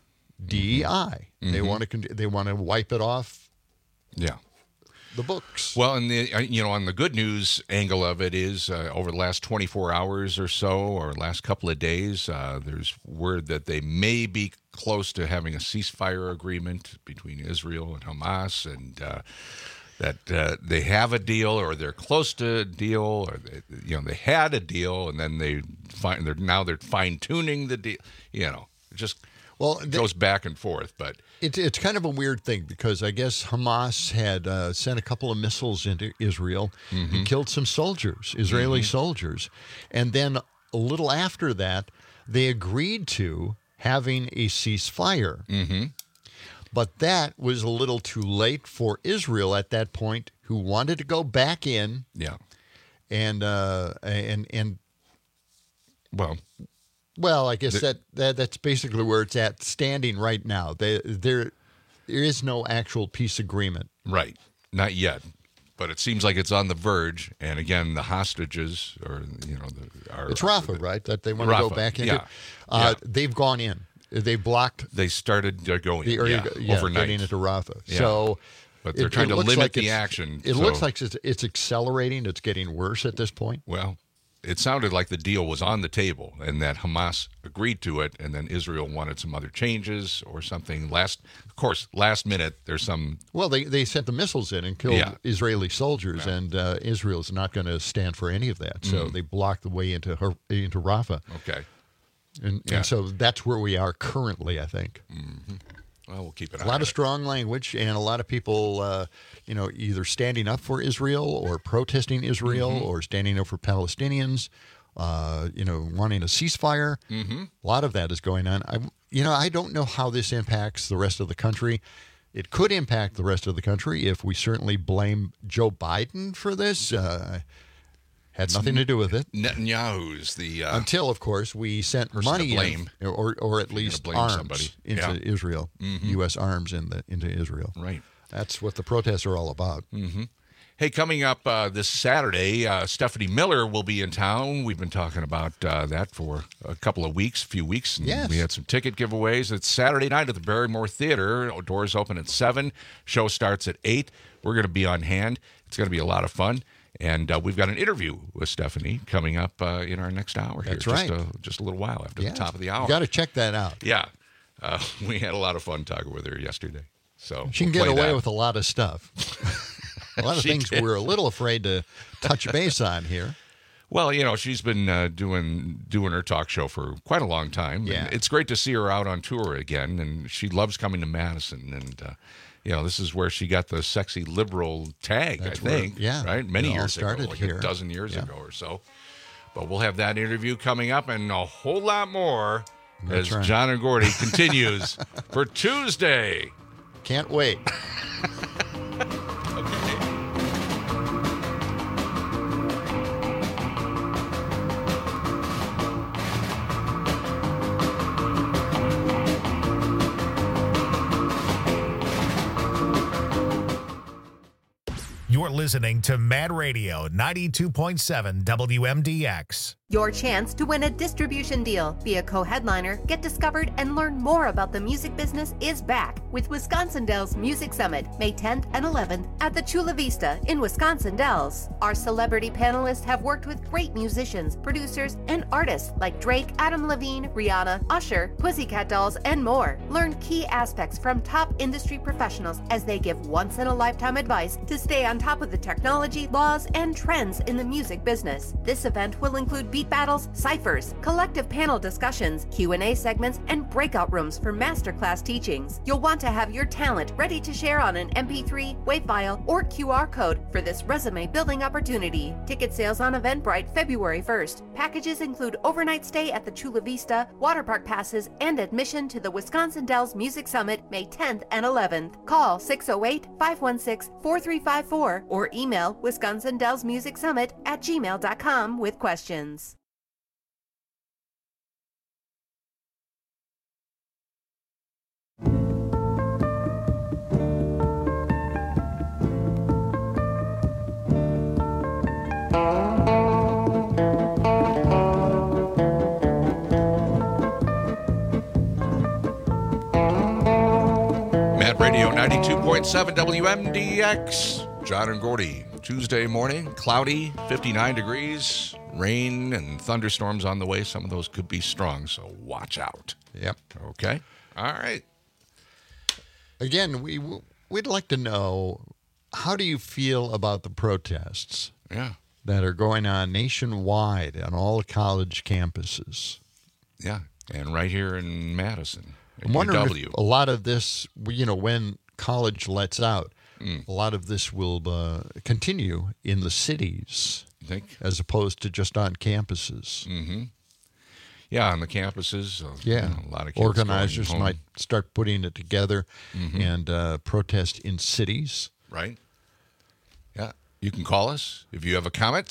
S21: DEI. They want to wipe it off.
S20: Yeah.
S21: The books.
S20: Well, and on the good news angle of it is over the last 24 hours or so, or last couple of days, there's word that they may be close to having a ceasefire agreement between Israel and Hamas, and that they have a deal, or they're close to a deal, or they had a deal, and then they're fine tuning the deal. It goes back and forth, but
S21: it's kind of a weird thing because I guess Hamas had sent a couple of missiles into Israel and killed some soldiers, Israeli soldiers, and then a little after that, they agreed to having a ceasefire. But that was a little too late for Israel at that point, who wanted to go back in.
S20: Yeah,
S21: and Well, I guess that's basically where it's at standing right now. There is no actual peace agreement.
S20: Right. Not yet. But it seems like it's on the verge. And again, the hostages,
S21: it's Rafah, right? That they want to go back into. They've gone in. They blocked.
S20: They started going overnight,
S21: getting into Rafah.
S20: Yeah.
S21: So,
S20: but they're trying to limit the action.
S21: It looks like it's accelerating. It's getting worse at this point.
S20: Well, it sounded like the deal was on the table and that Hamas agreed to it, and then Israel wanted some other changes or something. Last minute, there's some...
S21: Well, they sent the missiles in and killed Israeli soldiers, and Israel's not going to stand for any of that. So they blocked the way into Rafah.
S20: Okay.
S21: And so that's where we are currently, I think.
S20: Well, we'll keep it.
S21: A lot of strong language, and a lot of people, either standing up for Israel or protesting Israel or standing up for Palestinians, wanting a ceasefire. A lot of that is going on. I don't know how this impacts the rest of the country. It could impact the rest of the country if we certainly blame Joe Biden for this. Had nothing to do with it.
S20: Netanyahu's
S21: until, of course, we sent money in, or at least arms into Israel, U.S. arms into Israel.
S20: Right.
S21: That's what the protests are all about.
S20: Hey, coming up this Saturday, Stephanie Miller will be in town. We've been talking about that for a few weeks. And
S21: yes.
S20: We had some ticket giveaways. It's Saturday night at the Barrymore Theater. Doors open at 7. Show starts at 8. We're going to be on hand. It's going to be a lot of fun. And we've got an interview with Stephanie coming up in our next hour here.
S21: That's right.
S20: Just a little while after the top of the hour.
S21: You got to check that out.
S20: Yeah. We had a lot of fun talking with her yesterday. So
S21: she can get away with a lot of stuff. A lot of things we're a little afraid to touch base on here.
S20: Well, she's been doing her talk show for quite a long time.
S21: Yeah.
S20: And it's great to see her out on tour again, and she loves coming to Madison. And this is where she got the sexy liberal tag, I think. Right? Many years ago, like a dozen years ago or so. But we'll have that interview coming up and a whole lot more as John and Gordy continues for Tuesday.
S21: Can't wait.
S1: You're listening to Mad Radio 92.7 WMDX.
S6: Your chance to win a distribution deal, be a co-headliner, get discovered, and learn more about the music business is back with Wisconsin Dells Music Summit, May 10th and 11th at the Chula Vista in Wisconsin Dells. Our celebrity panelists have worked with great musicians, producers, and artists like Drake, Adam Levine, Rihanna, Usher, Pussycat Dolls, and more. Learn key aspects from top industry professionals as they give once-in-a-lifetime advice to stay on top of the technology, laws, and trends in the music business. This event will include beat battles, ciphers, collective panel discussions, Q&A segments, and breakout rooms for masterclass teachings. You'll want to have your talent ready to share on an MP3, WAV file, or QR code for this resume-building opportunity. Ticket sales on Eventbrite February 1st. Packages include overnight stay at the Chula Vista, water park passes, and admission to the Wisconsin Dells Music Summit May 10th and 11th. Call 608-516-4354 or email wisconsindellsmusicsummit@gmail.com with questions.
S20: Mad Radio 92.7 WMDX. John and Gordy. Tuesday morning, cloudy, 59 degrees, rain and thunderstorms on the way. Some of those could be strong, so watch out.
S21: Yep.
S20: Okay. All right.
S21: Again, we'd like to know, how do you feel about the protests that are going on nationwide on all the college campuses?
S20: Yeah, and right here in Madison.
S21: I'm wondering if a lot of this, when college lets out, a lot of this will continue in the cities, as opposed to just on campuses.
S20: Mm-hmm. Yeah, on the campuses. A lot of kids
S21: organizers
S20: going home.
S21: might start putting it together and protest in cities.
S20: Right. Yeah. You can call us if you have a comment.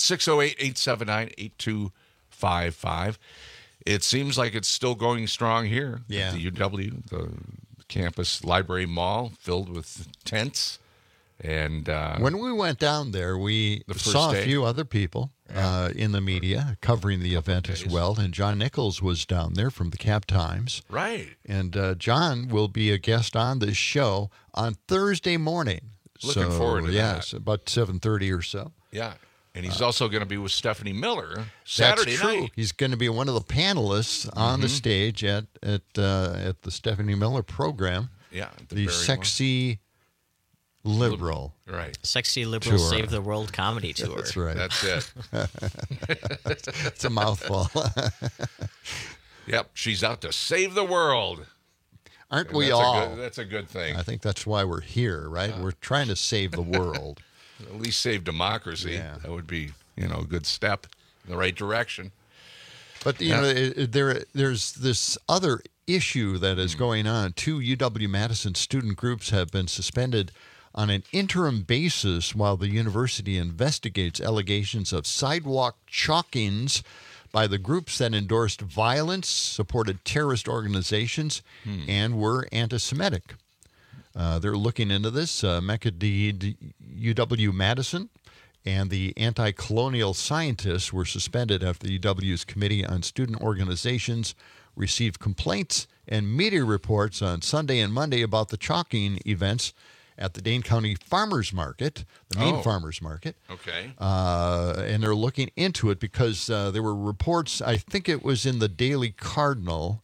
S20: 608-879-8255. It seems like it's still going strong here at the UW, the campus library mall filled with tents. And
S21: when we went down there, we saw a few other people in the media covering the event as well. And John Nichols was down there from the Cap Times.
S20: Right.
S21: And John will be a guest on this show on Thursday morning.
S20: Looking forward to that.
S21: Yes, about 7:30 or so.
S20: Yeah. And he's also going to be with Stephanie Miller Saturday
S21: That's true.
S20: night.
S21: He's going to be one of the panelists on the stage at the Stephanie Miller program.
S20: Yeah.
S21: The Sexy Liberal.
S20: Right.
S22: Sexy Liberal
S21: Tour.
S22: Save the World Comedy Tour.
S21: That's right.
S20: That's it.
S21: It's a mouthful.
S20: Yep. She's out to save the world.
S21: Aren't
S20: And
S21: we
S20: that's
S21: all?
S20: That's a good thing.
S21: I think that's why we're here, right? We're trying to save the world.
S20: At least save democracy.
S21: Yeah.
S20: That would be, a good step in the right direction.
S21: But, there's this other issue that is going on. 2 UW-Madison student groups have been suspended on an interim basis while the university investigates allegations of sidewalk chalkings by the groups that endorsed violence, supported terrorist organizations, and were anti-Semitic. They're looking into this. Mecca D, UW-Madison, and the anti-colonial scientists were suspended after the UW's Committee on Student Organizations received complaints and media reports on Sunday and Monday about the chalking events at the Dane County Farmers Market, the main farmers market.
S20: Okay.
S21: And they're looking into it because there were reports, I think it was in the Daily Cardinal,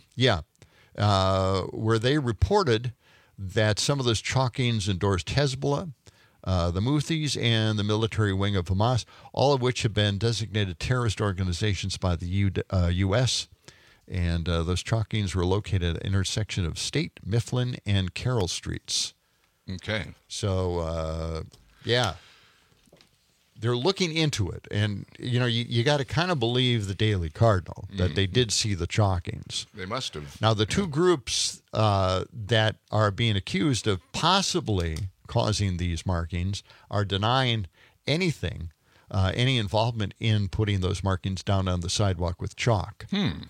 S21: where they reported that some of those chalkings endorsed Hezbollah, the Houthis, and the military wing of Hamas, all of which have been designated terrorist organizations by the U.S., and those chalkings were located at the intersection of State, Mifflin, and Carroll Streets.
S20: Okay.
S21: So, they're looking into it. And, you got to kind of believe the Daily Cardinal that they did see the chalkings.
S20: They must have.
S21: Now, the two groups that are being accused of possibly causing these markings are denying anything, any involvement in putting those markings down on the sidewalk with chalk.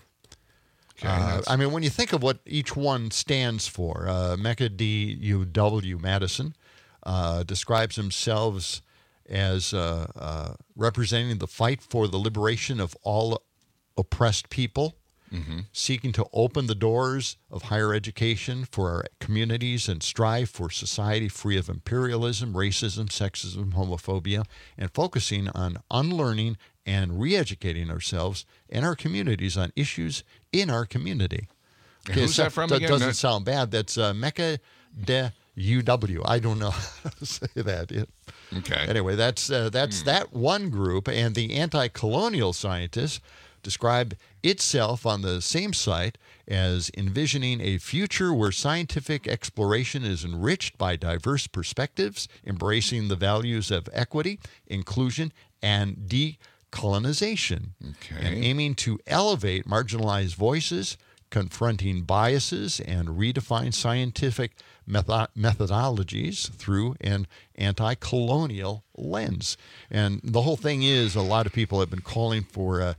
S21: I mean, when you think of what each one stands for, Mecca D, UW, Madison, describes themselves as representing the fight for the liberation of all oppressed people, seeking to open the doors of higher education for our communities and strive for society free of imperialism, racism, sexism, homophobia, and focusing on unlearning and re-educating ourselves and our communities on issues in our community.
S20: Okay, who's that from again?
S21: That doesn't sound bad. That's Mecca de UW. I don't know how to say that.
S20: Okay.
S21: Anyway, that's that one group, and the anti-colonial scientists describe itself on the same site as envisioning a future where scientific exploration is enriched by diverse perspectives, embracing the values of equity, inclusion, and decolonization, and aiming to elevate marginalized voices, confronting biases, and redefine scientific methodologies through an anti-colonial lens. And the whole thing is, a lot of people have been calling for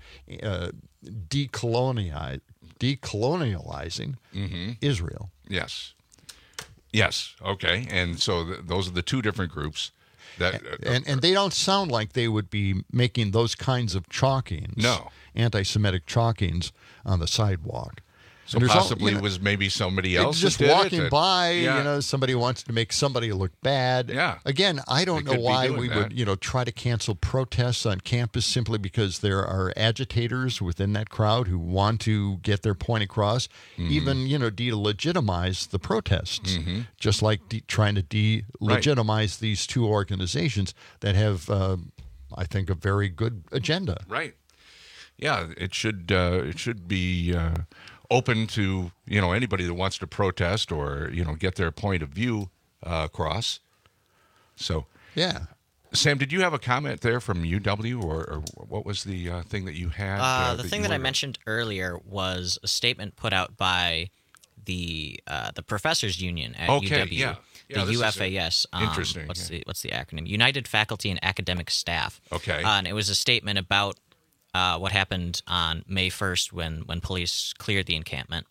S21: decolonializing Israel.
S20: Yes. Okay. And so those are the two different groups. That
S21: and they don't sound like they would be making those kinds of chalkings, anti-Semitic chalkings on the sidewalk.
S20: So possibly was maybe somebody else
S21: just
S20: did
S21: walking by, somebody wants to make somebody look bad.
S20: Yeah.
S21: Again, I don't know why we would, try to cancel protests on campus simply because there are agitators within that crowd who want to get their point across, even, delegitimize the protests, just like trying to delegitimize these two organizations that have, I think, a very good agenda.
S20: Right. Yeah, it should be open to anybody that wants to protest or get their point of view across. So
S21: yeah,
S20: Sam, did you have a comment there from UW, or what was the thing that you had?
S22: The thing that I mentioned earlier was a statement put out by the professors union at UW.
S20: Yeah,
S22: the UFAS.
S20: Interesting.
S22: What's the acronym? United Faculty and Academic Staff.
S20: Okay.
S22: And it was a statement about what happened on May 1st when police cleared the encampment.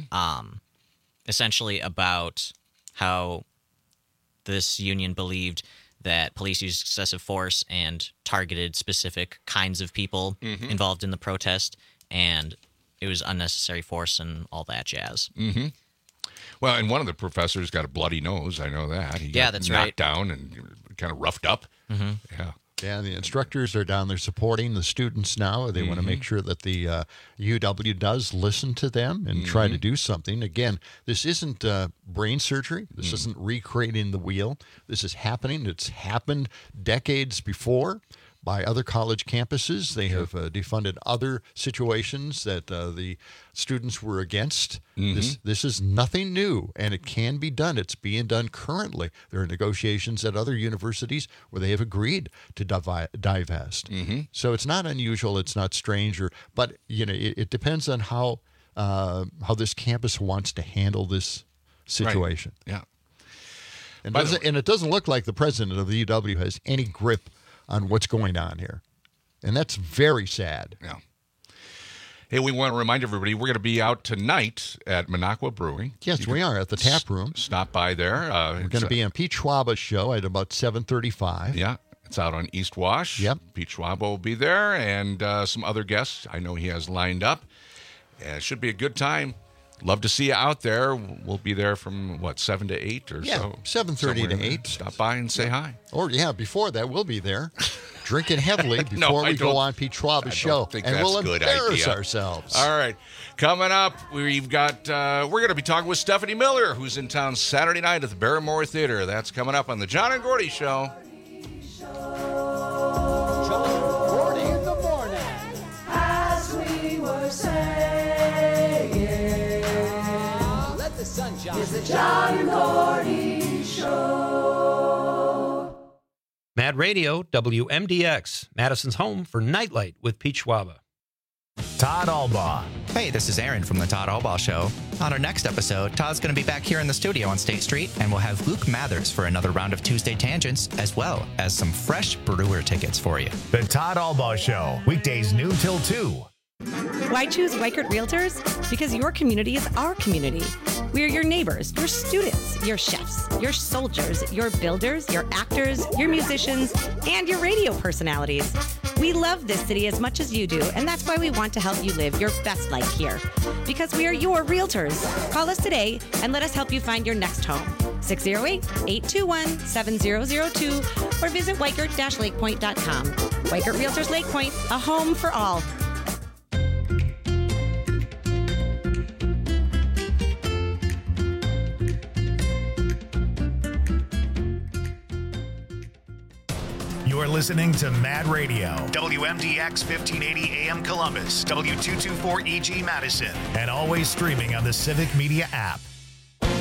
S22: Essentially about how this union believed that police used excessive force and targeted specific kinds of people involved in the protest, and it was unnecessary force and all that jazz.
S20: Well, and one of the professors got a bloody nose. I know that. He got
S22: that's
S20: knocked
S22: right.
S20: down and kind of roughed up.
S21: Yeah, the instructors are down there supporting the students now. They want to make sure that the UW does listen to them and try to do something. Again, this isn't brain surgery. This isn't recreating the wheel. This is happening. It's happened decades before by other college campuses. They have defunded other situations that the students were against. This is nothing new, and it can be done. It's being done currently. There are negotiations at other universities where they have agreed to divest. So it's not unusual. It's not strange. But it depends on how this campus wants to handle this situation.
S20: Right.
S21: Yeah. And it doesn't look like the president of the UW has any grip on what's going on here. And that's very sad.
S20: Yeah. Hey, we want to remind everybody we're going to be out tonight at Minocqua Brewing.
S21: Yes, we are at the tap room.
S20: Stop by there.
S21: We're going to be on Pete Schwaba's show at about 7:35.
S20: Yeah, it's out on East Wash.
S21: Yep.
S20: Pete Schwaba will be there, and some other guests I know he has lined up. And it should be a good time. Love to see you out there. We'll be there from, 7 to 8 or so?
S21: 7:30 to 8.
S20: Stop by and say hi.
S21: Or, before that, we'll be there drinking heavily before we go on Pete Schwaba's show. And we'll embarrass ourselves.
S20: All right. Coming up, we've got, we're going to be talking with Stephanie Miller, who's in town Saturday night at the Barrymore Theater. That's coming up on the John and Gordy Show.
S7: Gordy in the morning, as we were saying. Sunshine. It's the John and Gordy Show.
S27: Mad Radio, WMDX, Madison's home for Nightlight with Pete Schwaba.
S8: Todd Albaugh. Hey, this is Aaron from the Todd Albaugh Show. On our next episode, Todd's going to be back here in the studio on State Street, and we'll have Luke Mathers for another round of Tuesday Tangents, as well as some fresh brewer tickets for you.
S1: The Todd Albaugh Show, weekdays noon till 2.
S9: Why choose Weichert Realtors? Because your community is our community. We are your neighbors, your students, your chefs, your soldiers, your builders, your actors, your musicians, and your radio personalities. We love this city as much as you do, and that's why we want to help you live your best life here. Because we are your realtors. Call us today and let us help you find your next home. 608-821-7002 or visit Weichert-lakepoint.com. Weichert Realtors Lake Point, a home for all.
S1: You're listening to Mad Radio, WMDX 1580 AM Columbus, W224EG Madison, and always streaming on the Civic Media app.